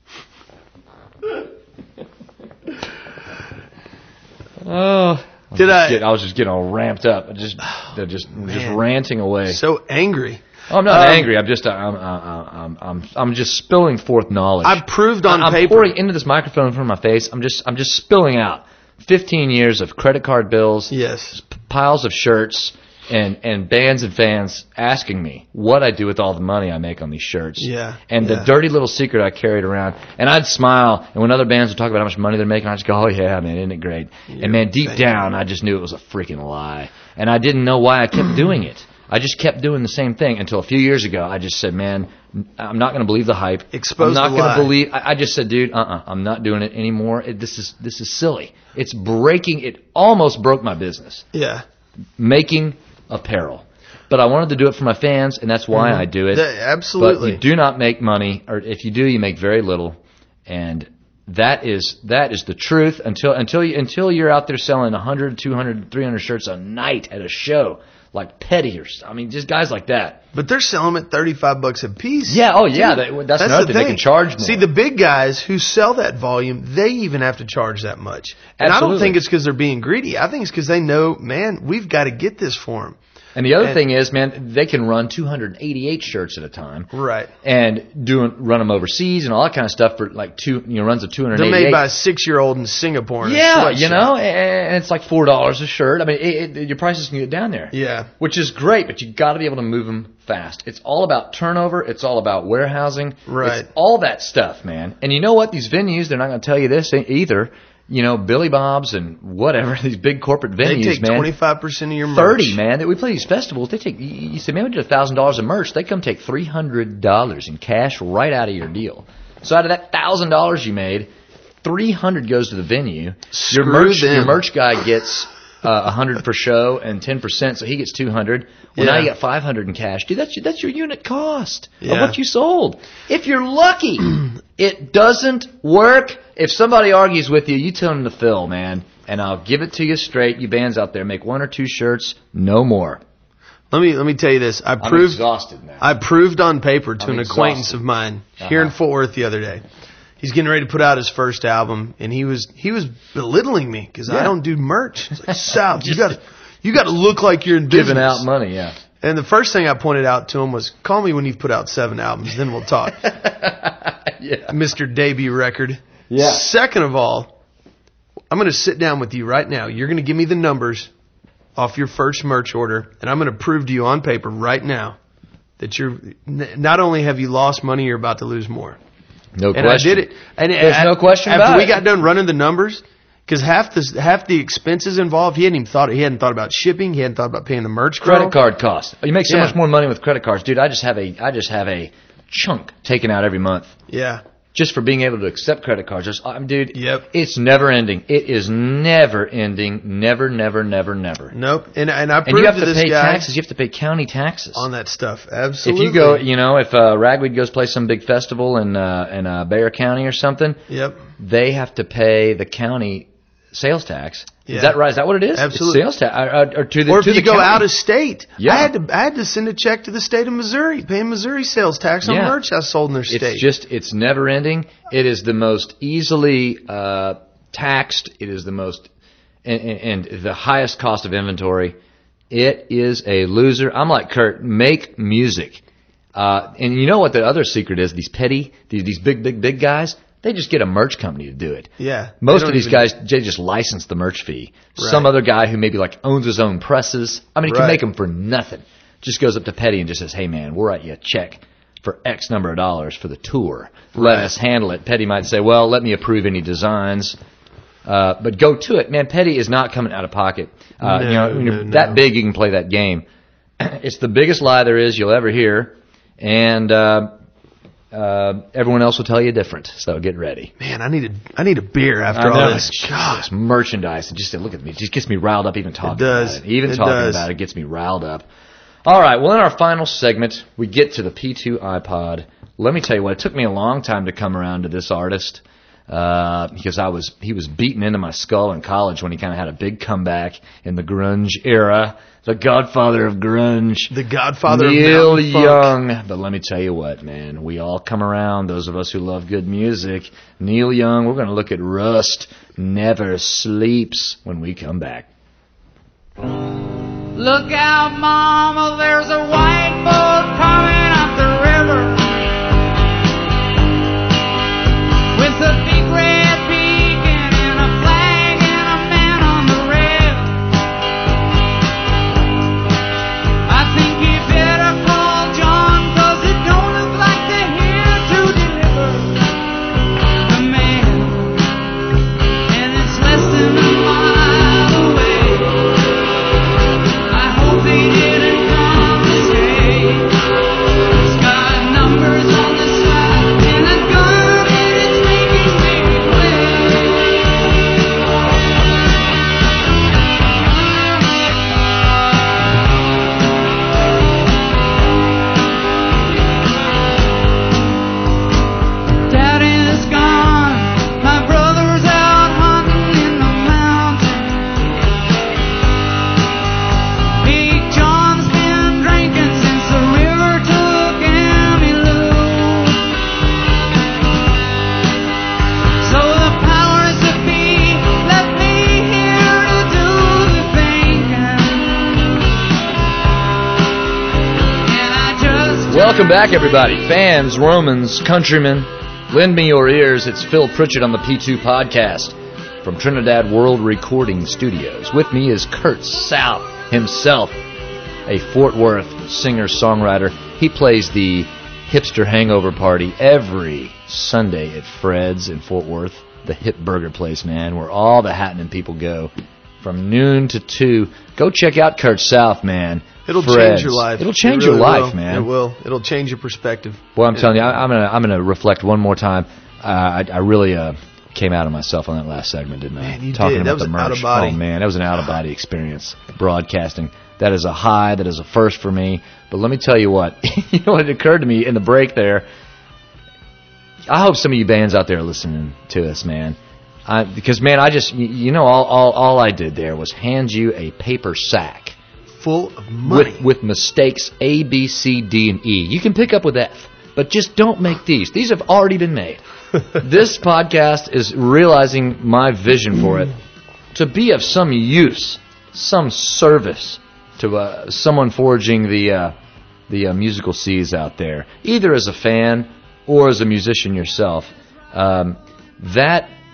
Oh. Did I? Get, I was just getting all ramped up. I just, they're just, just man. ranting away. So angry. Oh, I'm not Um, angry. I'm just, I'm, I'm, I'm, I'm just spilling forth knowledge. I proved on I'm paper. pouring into this microphone in front of my face. I'm just, I'm just spilling out fifteen years of credit card bills, Yes. p- piles of shirts, and and bands and fans asking me what I do with all the money I make on these shirts. Yeah, And yeah. the dirty little secret I carried around, and I'd smile, and when other bands would talk about how much money they're making, I'd just go, "Oh yeah, man, isn't it great?" and man, deep thank you. down, I just knew it was a freaking lie, and I didn't know why I kept doing it. I just kept doing the same thing until a few years ago. I just said, "Man, I'm not going to believe the hype. Expose I'm not the going lie. to believe." I, I just said, "Dude, uh-uh, I'm not doing it anymore. It, this is this is silly. It's breaking. It almost broke my business Yeah. making apparel." But I wanted to do it for my fans, and that's why I do it. Th- absolutely. But you do not make money, or if you do, you make very little, and that is that is the truth. Until until you, until you're out there selling one hundred, two hundred, three hundred shirts a night at a show, like Petty or I mean, just guys like that. But they're selling them at thirty-five bucks a piece. Yeah. Oh, yeah. Dude, They, that's another the thing. They can charge more. See, the big guys who sell that volume, they even have to charge that much. And I don't Absolutely. think it's because they're being greedy. I think it's because they know, man, we've got to get this for them. And the other And- thing is, man, they can run two hundred eighty-eight shirts at a time. Right. And doing run them overseas and all that kind of stuff for like two, you know, runs of two hundred They're eighty-eight. made by a six-year-old in Singapore. In a Yeah, sweatshop. you know, and it's like four dollars a shirt. I mean, it, it, your prices can get down there. Yeah. Which is great, but you got to be able to move them fast. It's all about turnover. It's all about warehousing. Right. It's all that stuff, man. And you know what? These venues, they're not going to tell you this either. You know, Billy Bob's and whatever, these big corporate venues, They take man. twenty-five percent of your merch. Thirty, man. That we play these festivals. They take. You you say, man, we did a thousand dollars of merch. They come take three hundred dollars in cash right out of your deal. So out of that thousand dollars you made, three hundred goes to the venue. Screw your merch, them. your merch guy gets uh, a hundred per show and ten percent, so he gets two hundred. Well, now Yeah. you got five hundred in cash, dude. That's your, that's your unit cost Yeah. of what you sold. If you're lucky, it doesn't work. If somebody argues with you, you tell them to Phil, man, and I'll give it to you straight. You bands out there, make one or two shirts, no more. Let me let me tell you this. I I'm proved exhausted now. I proved on paper to I'm an exhausted. acquaintance of mine here in Uh-huh. Fort Worth the other day. He's getting ready to put out his first album, and he was he was belittling me because I Yeah. don't do merch. It's like, Sal, you got you got to look like you're in business. Giving out money, yeah. And the first thing I pointed out to him was, call me when you've put out seven albums, then we'll talk. Yeah. Mister Debut Record. Yeah. Second of all, I'm going to sit down with you right now. You're going to give me the numbers off your first merch order, and I'm going to prove to you on paper right now that you're not only have you lost money, you're about to lose more. No and question. I did it. And There's I, no question after about we it. got done running the numbers, because half the half the expenses involved, he hadn't even thought. He hadn't thought about shipping. He hadn't thought about paying the merch. Credit girl. card costs. You make so Yeah. much more money with credit cards, dude. I just have a I just have a chunk taken out every month Yeah. just for being able to accept credit cards. Just, um, dude, Yep. it's never ending. It is never ending. Never, never, never, never. Nope. And and I proved And you have to to this pay guy taxes. You have to pay county taxes on that stuff. If Absolutely. you go, you know, if uh, Ragweed goes play some big festival in uh, in uh, Bexar County or something, Yep. they have to pay the county sales tax. Yeah. Is that right? Is that what it is? Absolutely. It's sales tax, or, or to the Or if to you the go county. out of state, Yeah. I had to I had to send a check to the state of Missouri, paying Missouri sales tax on Yeah. merch I sold in their state. It's just, it's never ending. It is the most easily uh, taxed. It is the most, and, and, and the highest cost of inventory. It is a loser. I'm like Kurt, make music. Uh, and you know what the other secret is? These petty, these, these big, big, big guys, they just get a merch company to do it. Yeah. Most They of don't these even- guys, they just license the merch fee. Right. Some other guy who maybe like owns his own presses. I mean, he can Right. make them for nothing. Just goes up to Petty and just says, hey man, we'll write you a check for X number of dollars for the tour. Let Right. us handle it. Petty might say, well, let me approve any designs. Uh, but go to it. Man, Petty is not coming out of pocket. Uh, No, you know, when you're no, that no. big, you can play that game. It's the biggest lie there is you'll ever hear. And, uh, uh, everyone else will tell you different. So get ready. Man, I need a I need a beer after I know. all this. God. Jesus, merchandise. And just look at me. It just gets me riled up even talking does. about it. Even It talking does. about it gets me riled up. All right. Well, in our final segment, we get to the P two iPod. Let me tell you what. It took me a long time to come around to this artist uh, because I was he was beaten into my skull in college when he kind of had a big comeback in the grunge era. The godfather of grunge. The godfather Neil of Mountain Funk. Young. But let me tell you what, man. We all come around, those of us who love good music. Neil Young, we're going to look at Rust Never Sleeps when we come back. Look out, mama, there's a white boat coming up the river with a big red beacon and a flag and a man on the rail. I think you better call John, 'cause it don't look like they're here to deliver the mail, and it's less than a mile away. I hope they didn't come to stay. It's got numbers on the side and a gun and it's making big waves. Daddy's gone, my brother's out hunting in the mountains. Big John's been drinking since the river took Emmylou. So the powers that be left me here to do the thinking. And I just Welcome back, everybody. Fans, Romans, countrymen, lend me your ears. It's Phil Pritchett on the P two podcast from Trinidad World Recording Studios. With me is Kurt South himself, a Fort Worth singer-songwriter. He plays the Hipster Hangover Party every Sunday at Fred's in Fort Worth, the hip burger place, man, where all the happening people go from noon to two. Go check out Kurt South, man. It'll Fred's. change your life. It'll change It your really life, will. man. It will. It'll change your perspective. Well, I'm telling you, I, I'm gonna I'm gonna reflect one more time. Uh, I, I really uh, came out of myself on that last segment, didn't I? Man, you Talking did. That about was the an merch. out-of-body. Oh man, that was an out of body experience. Broadcasting. That is a high. That is a first for me. But let me tell you what. You know what occurred to me in the break there. I hope some of you bands out there are listening to us, man. I, because man, I just you, you know all, all all I did there was hand you a paper sack. Full of money. With, with mistakes A, B, C, D, and E. You can pick up with F, but just don't make these. These have already been made. This podcast is realizing my vision for it to be of some use, some service to uh, someone forging the uh, the uh, musical seas out there, either as a fan or as a musician yourself. Um, that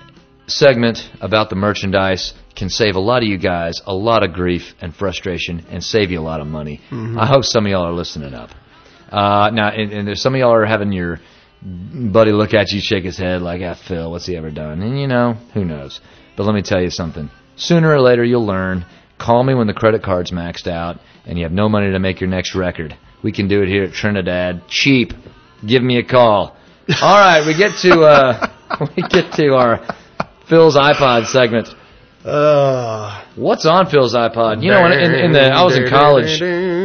segment about the merchandise can save a lot of you guys a lot of grief and frustration and save you a lot of money. Mm-hmm. I hope some of y'all are listening up. Uh, now, and, and there's some of y'all are having your buddy look at you, shake his head like, ah, Phil, what's he ever done? And, you know, who knows? But let me tell you something. Sooner or later, you'll learn. Call me when the credit card's maxed out and you have no money to make your next record. We can do it here at Trinidad. Cheap. Give me a call. All right, we get to uh, we get to our Phil's iPod segment. Uh, What's on Phil's iPod? You know, in, in, in the I was in college.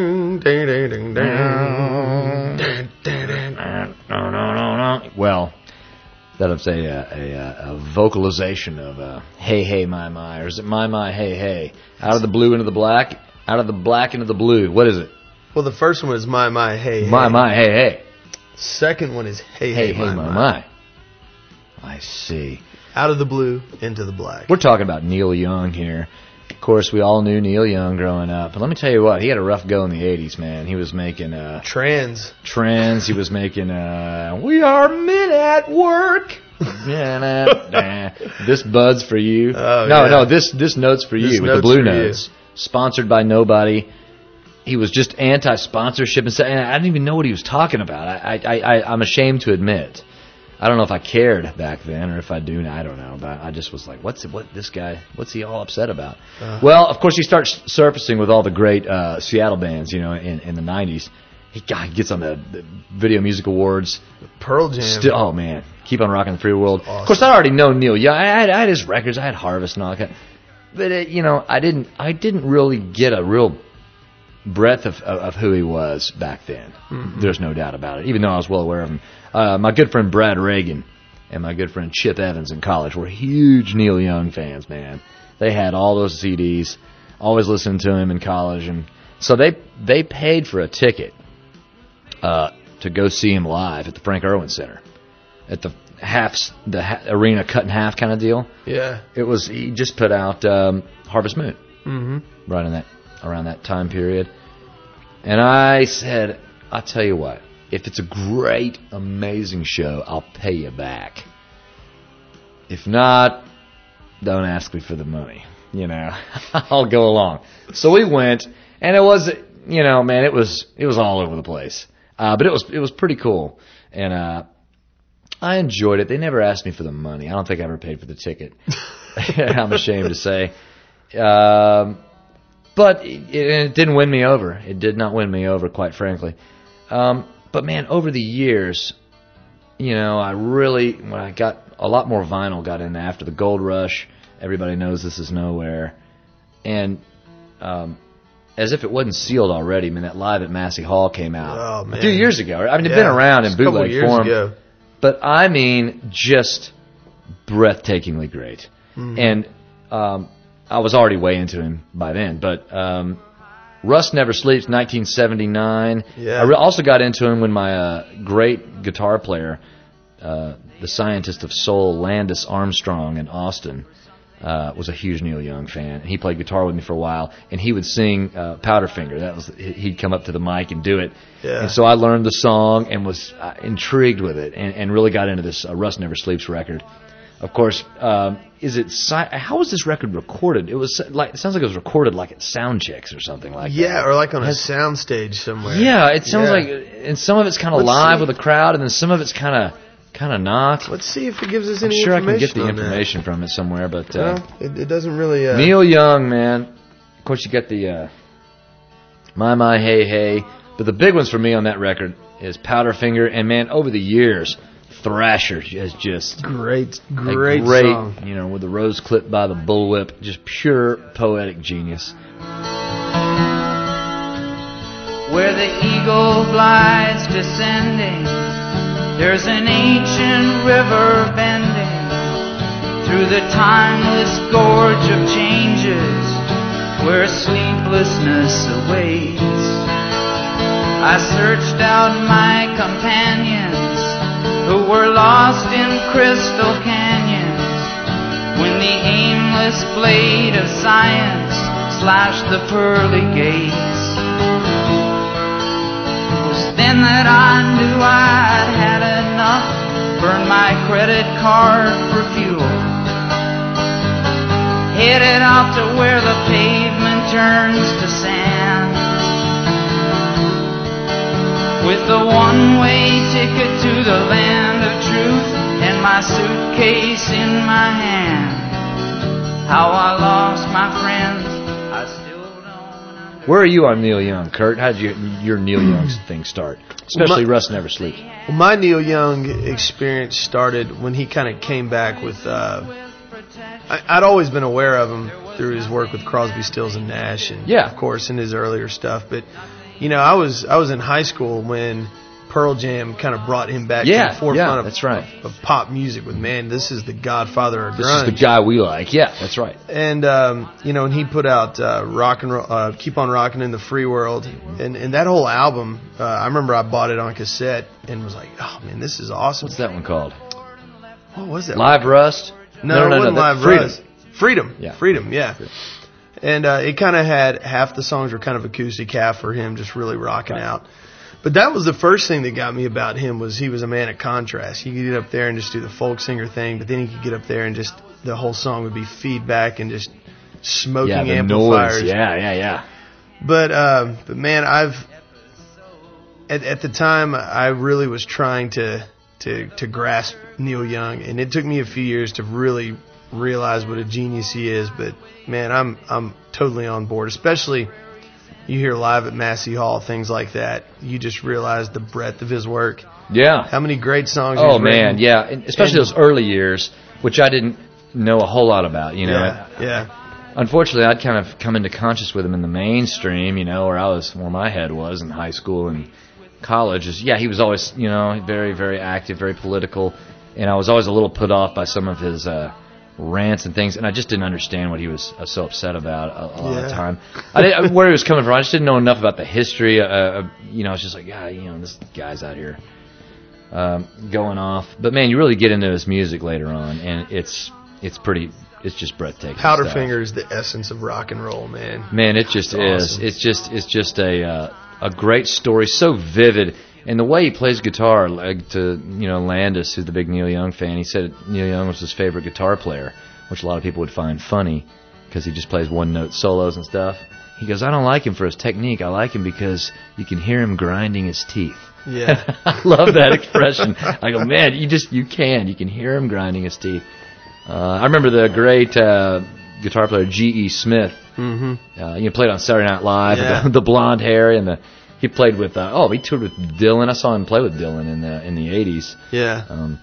Well, that's a, a, a vocalization of uh, "Hey Hey My My," or is it "My My Hey Hey"? Out of the blue into the black, out of the black into the blue. What is it? Well, the first one is "My My Hey Hey." My My Hey Hey. Second one is "Hey Hey Hey, Hey My My My." My. I see. Out of the blue into the black. We're talking about Neil Young here. Of course, we all knew Neil Young growing up. But let me tell you what, he had a rough go in the eighties, man. He was making uh, Trans. Trans. He was making uh, We Are Men at Work. This Bud's for you. Oh, no, yeah. no, this this note's for This you with the note's blue for notes. you. Sponsored by nobody. He was just anti-sponsorship, and, and I didn't even know what he was talking about. I, I, I, I'm ashamed to admit. I don't know if I cared back then, or if I do now. I don't know. But I just was like, "What's what this guy? What's he all upset about?" Uh, well, of course, he starts surfacing with all the great uh, Seattle bands, you know, in, in the nineties. He, God, he gets on the, the Video Music Awards. Pearl Jam. Still, oh man, Keep on Rocking the Free World. Awesome. Of course, I already know Neil. Yeah, I had, I had his records. I had Harvest and all that. But it, you know, I didn't. I didn't really get a real breadth of, of, of who he was back then. Mm-hmm. There's no doubt about it, even though I was well aware of him. Uh, my good friend Brad Reagan and my good friend Chip Evans in college were huge Neil Young fans, man. They had all those C Ds, always listened to him in college. And so they they paid for a ticket uh, to go see him live at the Frank Irwin Center, at the half the ha- arena cut in half kind of deal. Yeah. It was, he just put out um, Harvest Moon Mm-hmm. right in that around that time period. And I said, I'll tell you what, if it's a great, amazing show, I'll pay you back. If not, don't ask me for the money. You know, I'll go along. So we went, and it was, you know, man, it was it was all over the place. Uh, but it was it was pretty cool, and uh, I enjoyed it. They never asked me for the money. I don't think I ever paid for the ticket. I'm ashamed to say. Um, but it, it didn't win me over. It did not win me over, quite frankly. Um, but, man, over the years, you know, I really, when I got a lot more vinyl got in after the Gold Rush, Everybody Knows This Is Nowhere, and um, as if it wasn't sealed already, I mean, that Live at Massey Hall came out Oh, man. a few years ago. I mean, it'd Yeah, been around in just a couple bootleg years form. ago. But, I mean, just breathtakingly great. Mm-hmm. And um, I was already way into him by then. But um, Rust Never Sleeps, nineteen seventy-nine. Yeah. I re- also got into him when my uh, great guitar player, uh, the scientist of soul, Landis Armstrong in Austin, uh, was a huge Neil Young fan. He played guitar with me for a while, and he would sing uh, Powderfinger. That was he'd come up to the mic and do it. Yeah. And so I learned the song and was uh, intrigued with it, and, and really got into this uh, Rust Never Sleeps record. Of course, um, is it? How was this record recorded? It was like it sounds like it was recorded like at sound checks or something like yeah, that. Yeah, or like on a Has, sound stage somewhere. Yeah, it sounds yeah. like, and some of it's kind of live see. with a crowd, and then some of it's kind of kind of not. Let's see if it gives us I'm any sure information I can get the on information that. from it somewhere, but uh, well, it, it doesn't really. Uh, Neil Young, man. Of course, you get the uh, My My Hey Hey, but the big ones for me on that record is Powderfinger, and man, over the years, Thrasher is just great, great, great song. You know, with the rose clipped by the bullwhip, just pure poetic genius. Where the eagle flies descending, there's an ancient river bending through the timeless gorge of changes, where sleeplessness awaits. I searched out my companions who were lost in crystal canyons when the aimless blade of science slashed the pearly gates. It was then that I knew I'd had enough, burned my credit card for fuel, headed out to where the pavement turns to sand. With a one-way ticket to the land of truth and my suitcase in my hand. How I lost my friends, I still don't. Where are you on Neil Young, Kurt? How did you, your Neil Young thing start? Especially My- Rust Never Sleeps. Well, my Neil Young experience started when he kind of came back with. Uh, I, I'd always been aware of him through his work with Crosby, Stills, and Nash, and Yeah. of course in his earlier stuff. But you know, I was I was in high school when Pearl Jam kind of brought him back Yeah, to the forefront yeah, of, that's right. of pop music. With man, this is the Godfather of This grunge. is the guy we like. Yeah, that's right. And um, you know, and he put out uh, rock and roll, uh, Keep on Rockin' in the Free World, and and that whole album. Uh, I remember I bought it on cassette and was like, oh man, this is awesome. What's that one called? What was that? Live Rust? No, it wasn't that- Live Freedom. Rust. Freedom. Yeah. Freedom. Yeah. And uh, it kind of had half the songs were kind of acoustic, half for him just really rocking Right. out. But that was the first thing that got me about him was he was a man of contrast. He could get up there and just do the folk singer thing, but then he could get up there and just the whole song would be feedback and just smoking Yeah, the amplifiers. noise. Yeah, yeah, yeah. But um, but man, I've at at the time I really was trying to to to grasp Neil Young, and it took me a few years to really realize what a genius he is. But man, I'm I'm totally on board, especially. You hear live at Massey Hall, things like that. You just realize the breadth of his work. Yeah. How many great songs Oh, he's man, written. yeah. And especially And- those early years, which I didn't know a whole lot about, you know. Yeah, yeah. Unfortunately, I'd kind of come into conscious with him in the mainstream, you know, where I was, where my head was in high school and college. Is yeah, he was always, you know, very, very active, very political, and I was always a little put off by some of his uh, rants and things, and I just didn't understand what he was uh, so upset about a, a lot of the Yeah. time. I didn't, where he was coming from, I just didn't know enough about the history. Uh, uh, you know, it's just like, yeah, you know, this guy's out here um, going off. But man, you really get into his music later on, and it's it's pretty. It's just breathtaking. stuff. Powderfinger is the essence of rock and roll, man. Man, it just It's is. awesome. It's just it's just a uh, a great story, so vivid, and the way he plays guitar. Like to you know Landis, who's the big Neil Young fan, he said Neil Young was his favorite guitar player, which a lot of people would find funny because he just plays one note solos and stuff. He goes, I don't like him for his technique. I like him because you can hear him grinding his teeth. Yeah. I love that expression. I go, man, you just you can you can hear him grinding his teeth. Uh, I remember the great uh, guitar player G E. Smith. Mm-hmm. Uh, you know, played on Saturday Night Live. Yeah. The, the blonde hair and the he played with. Uh, oh, he toured with Dylan. I saw him play with Dylan in the in the eighties. Yeah. Um,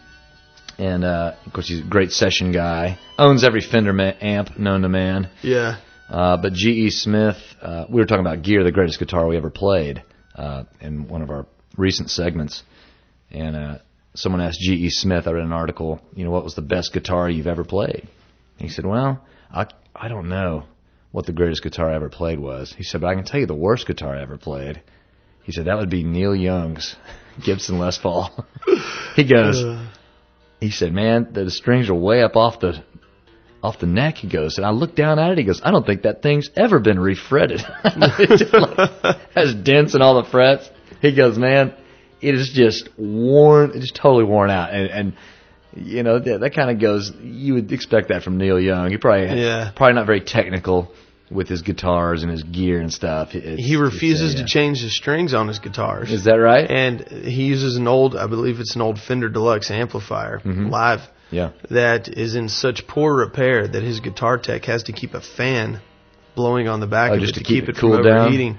and uh, of course, he's a great session guy. Owns every Fender ma- amp known to man. Yeah. Uh, but G E. Smith, uh, we were talking about gear, the greatest guitar we ever played, uh, in one of our recent segments. And uh, someone asked G E. Smith, I read an article, you know, what was the best guitar you've ever played? And he said, well, I, I don't know what the greatest guitar I ever played was. He said, but I can tell you the worst guitar I ever played. He said, that would be Neil Young's Gibson Les Paul. He goes, he said, man, the strings are way up off the off the neck, he goes, and I look down at it, he goes, I don't think that thing's ever been refretted. It just like has dents in all the frets. He goes, man, it is just worn, it's just totally worn out. And, and you know, that, that kind of goes, you would expect that from Neil Young. He probably, Yeah. probably not very technical with his guitars and his gear and stuff. It's, He refuses it's, uh, to change the strings on his guitars. Is that right? And he uses an old, I believe it's an old Fender Deluxe amplifier, Mhm. live, Yeah. that is in such poor repair that his guitar tech has to keep a fan blowing on the back Oh, of just it to to keep keep it it from cooled down? overheating.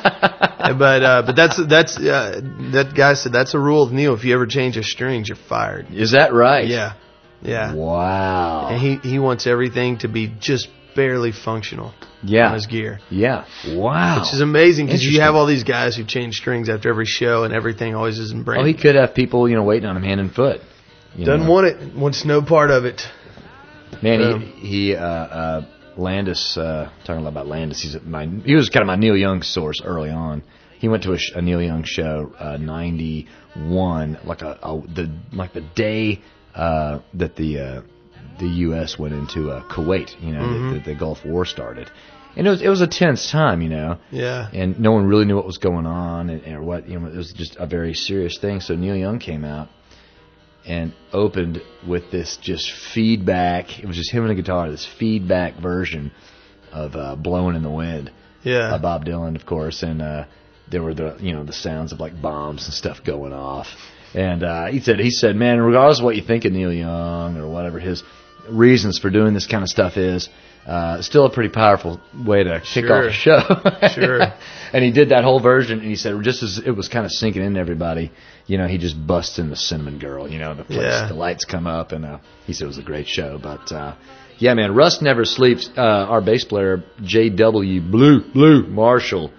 but uh, but that's that's uh, that guy said that's a rule of Neil. If you ever change your strings, you're fired. Is that right? Yeah, yeah. Wow. And he he wants everything to be just barely functional yeah. on his gear. Yeah. Wow. Which is amazing because you Interesting. have all these guys who change strings after every show and everything always is in brand. Oh, he could have people, you know, waiting on him hand and foot. You Doesn't know. want it. Wants no part of it. Man, Um, he, he uh, uh, Landis, uh, talking about Landis, he's my, he was kind of my Neil Young source early on. He went to a, sh- a Neil Young show, uh, ninety-one, like a, a the like the day uh, that the uh, the U S went into uh, Kuwait, you know, Mhm. the, the, the Gulf War started, and it was it was a tense time, you know. Yeah. And no one really knew what was going on, and, or what, you know, it was just a very serious thing. So Neil Young came out, and opened with this just feedback. It was just him and a guitar, this feedback version of uh, "Blowing in the Wind." Yeah. Uh, Bob Dylan, of course, and uh, there were the you know the sounds of like bombs and stuff going off. And uh, he said, he said, man, regardless of what you think of Neil Young or whatever his reasons for doing this kind of stuff is, uh, still a pretty powerful way to kick Sure. off a show. Sure. And he did that whole version, and he said, just as it was kind of sinking into everybody, you know, he just busts in the Cinnamon Girl, you know, the place, Yeah. the lights come up, and uh, he said it was a great show. But uh, yeah, man, Rust Never Sleeps. Uh, our bass player J W Blue Blue Marshall,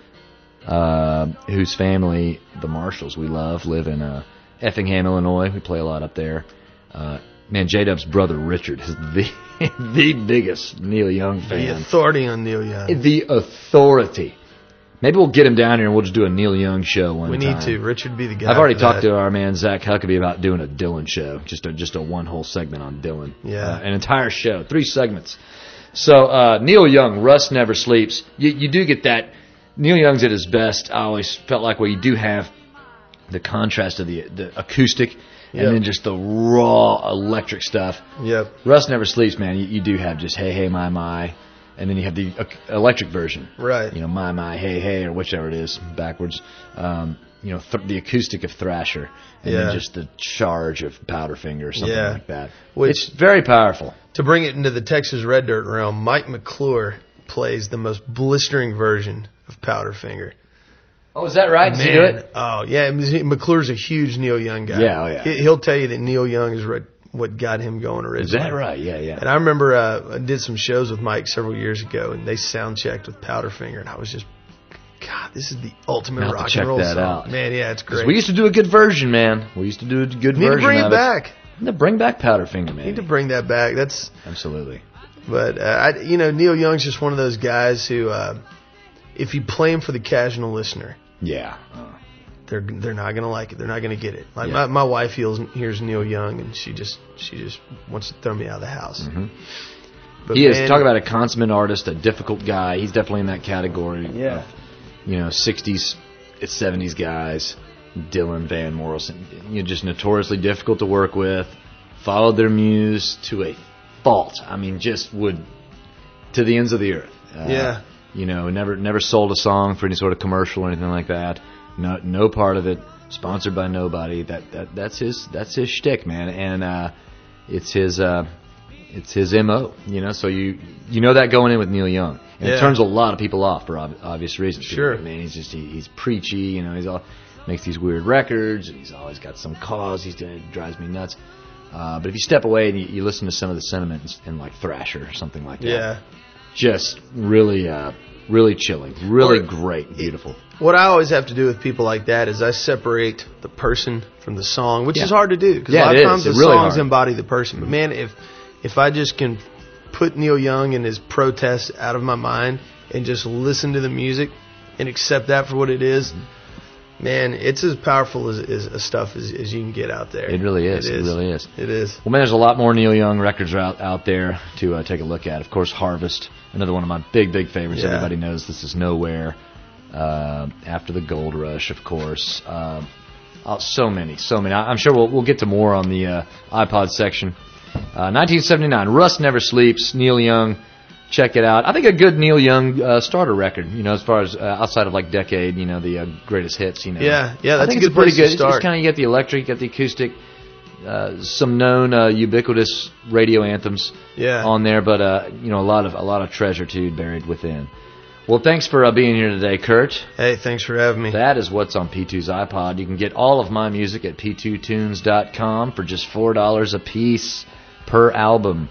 uh, whose family, the Marshalls, we love, live in uh, Effingham, Illinois. We play a lot up there. Uh, man, J-Dub's brother Richard is the the biggest Neil Young The fan. authority on Neil Young. The authority. Maybe we'll get him down here and we'll just do a Neil Young show one We time. need to. Richard be the guy. I've already for talked that. to our man Zach Huckabee about doing a Dylan show, just a just a one whole segment on Dylan. Yeah. uh, an entire show, three segments. So uh, Neil Young, Rust Never Sleeps. You, you do get that. Neil Young's at his best. I always felt like where you do have the contrast of the the acoustic and Yep. then just the raw electric stuff. Yep. Rust Never Sleeps, man. You, you do have just hey hey my my, and then you have the uh, electric version. Right. You know, my, my, hey, hey, or whichever it is, backwards. Um, you know, th- the acoustic of Thrasher, and Yeah. then just the charge of Powderfinger or something Yeah. like that. Which- it's very powerful. To bring it into the Texas Red Dirt realm, Mike McClure plays the most blistering version of Powderfinger. Oh, is that right? Did you do it? Oh, yeah. McClure's a huge Neil Young guy. Yeah, oh, yeah. He- He'll tell you that Neil Young is what, what got him going Is originally. that right? Yeah, yeah. And I remember uh, I did some shows with Mike several years ago, and they sound checked with Powderfinger, and I was just, God, this is the ultimate I'll have to rock check and roll that song. out. Man, yeah, it's great. We used to do a good version, man. We used to do a good need version to bring of it back. No, bring back Powderfinger, man. Need to bring that back. That's, Absolutely. but uh, I, you know, Neil Young's just one of those guys who, uh, if you play him for the casual listener, Yeah. Uh, they're they're not gonna like it. They're not gonna get it. Like Yeah. my my wife hears hears Neil Young, and she just she just wants to throw me out of the house. Mhm. But he is. man, Talk about a consummate artist, a difficult guy. He's definitely in that category. Yeah. Of, you know, sixties, seventies guys. Dylan, Van Morrison. You know, just notoriously difficult to work with. Followed their muse to a fault. I mean, just would to the ends of the earth. Uh, Yeah. You know, never never sold a song for any sort of commercial or anything like that. No, no part of it. Sponsored by nobody. That that that's his that's his shtick, man. And uh, it's his uh, it's his M O. You know, so you you know that going in with Neil Young, and Yeah. it turns a lot of people off for ob- obvious reasons. Sure. Man, he's just he, he's preachy. You know, he's all makes these weird records, and he's always got some cause. He's doing it drives me nuts. Uh, but if you step away and you, you listen to some of the sentiments in like Thrasher or something like that, yeah. just really, uh, really chilling, really Or- great, beautiful. What I always have to do with people like that is I separate the person from the song, which Yeah. is hard to do because Yeah, a lot it of is. times the It's really songs hard. embody the person. But man, if if I just can put Neil Young and his protest out of my mind and just listen to the music and accept that for what it is, man, it's as powerful as, as, as stuff as, as you can get out there. It really is. It, is. really is. It is. Well, man, there's a lot more Neil Young records out out there to uh, take a look at. Of course, Harvest, another one of my big, big favorites. Yeah. Everybody knows This Is Nowhere. Uh, After the Gold Rush, of course. Uh, oh, so many, so many. I, I'm sure we'll we'll get to more on the uh, iPod section. Uh, nineteen seventy-nine, Rust Never Sleeps, Neil Young. Check it out. I think a good Neil Young uh, starter record, you know, as far as uh, outside of like Decade, you know, the uh, greatest hits, you know. Yeah, yeah, that's I think a it's good pretty place to good. It's, start. it's kind of, you get the electric, you get the acoustic, uh, some known uh, ubiquitous radio anthems Yeah. on there, but uh, you know, a lot of a lot of treasure too buried within. Well, thanks for uh, being here today, Kurt. Hey, thanks for having me. That is what's on P two's iPod. You can get all of my music at p two tunes dot com for just four dollars a piece per album.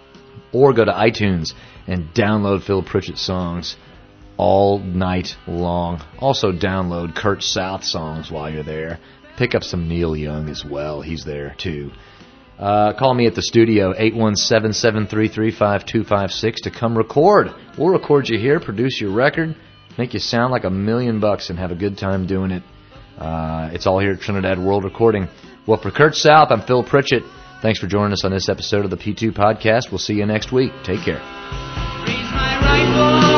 Or go to iTunes and download Phil Pritchett songs all night long. Also download Kurt South songs while you're there. Pick up some Neil Young as well. He's there too. Uh, call me at the studio, eight one seven, seven three three, five two five six, to come record. We'll record you here, produce your record, make you sound like a million bucks, and have a good time doing it. Uh, it's all here at Trinidad World Recording. Well, for Kurt South, I'm Phil Pritchett. Thanks for joining us on this episode of the P two Podcast. We'll see you next week. Take care. Raise my rifle.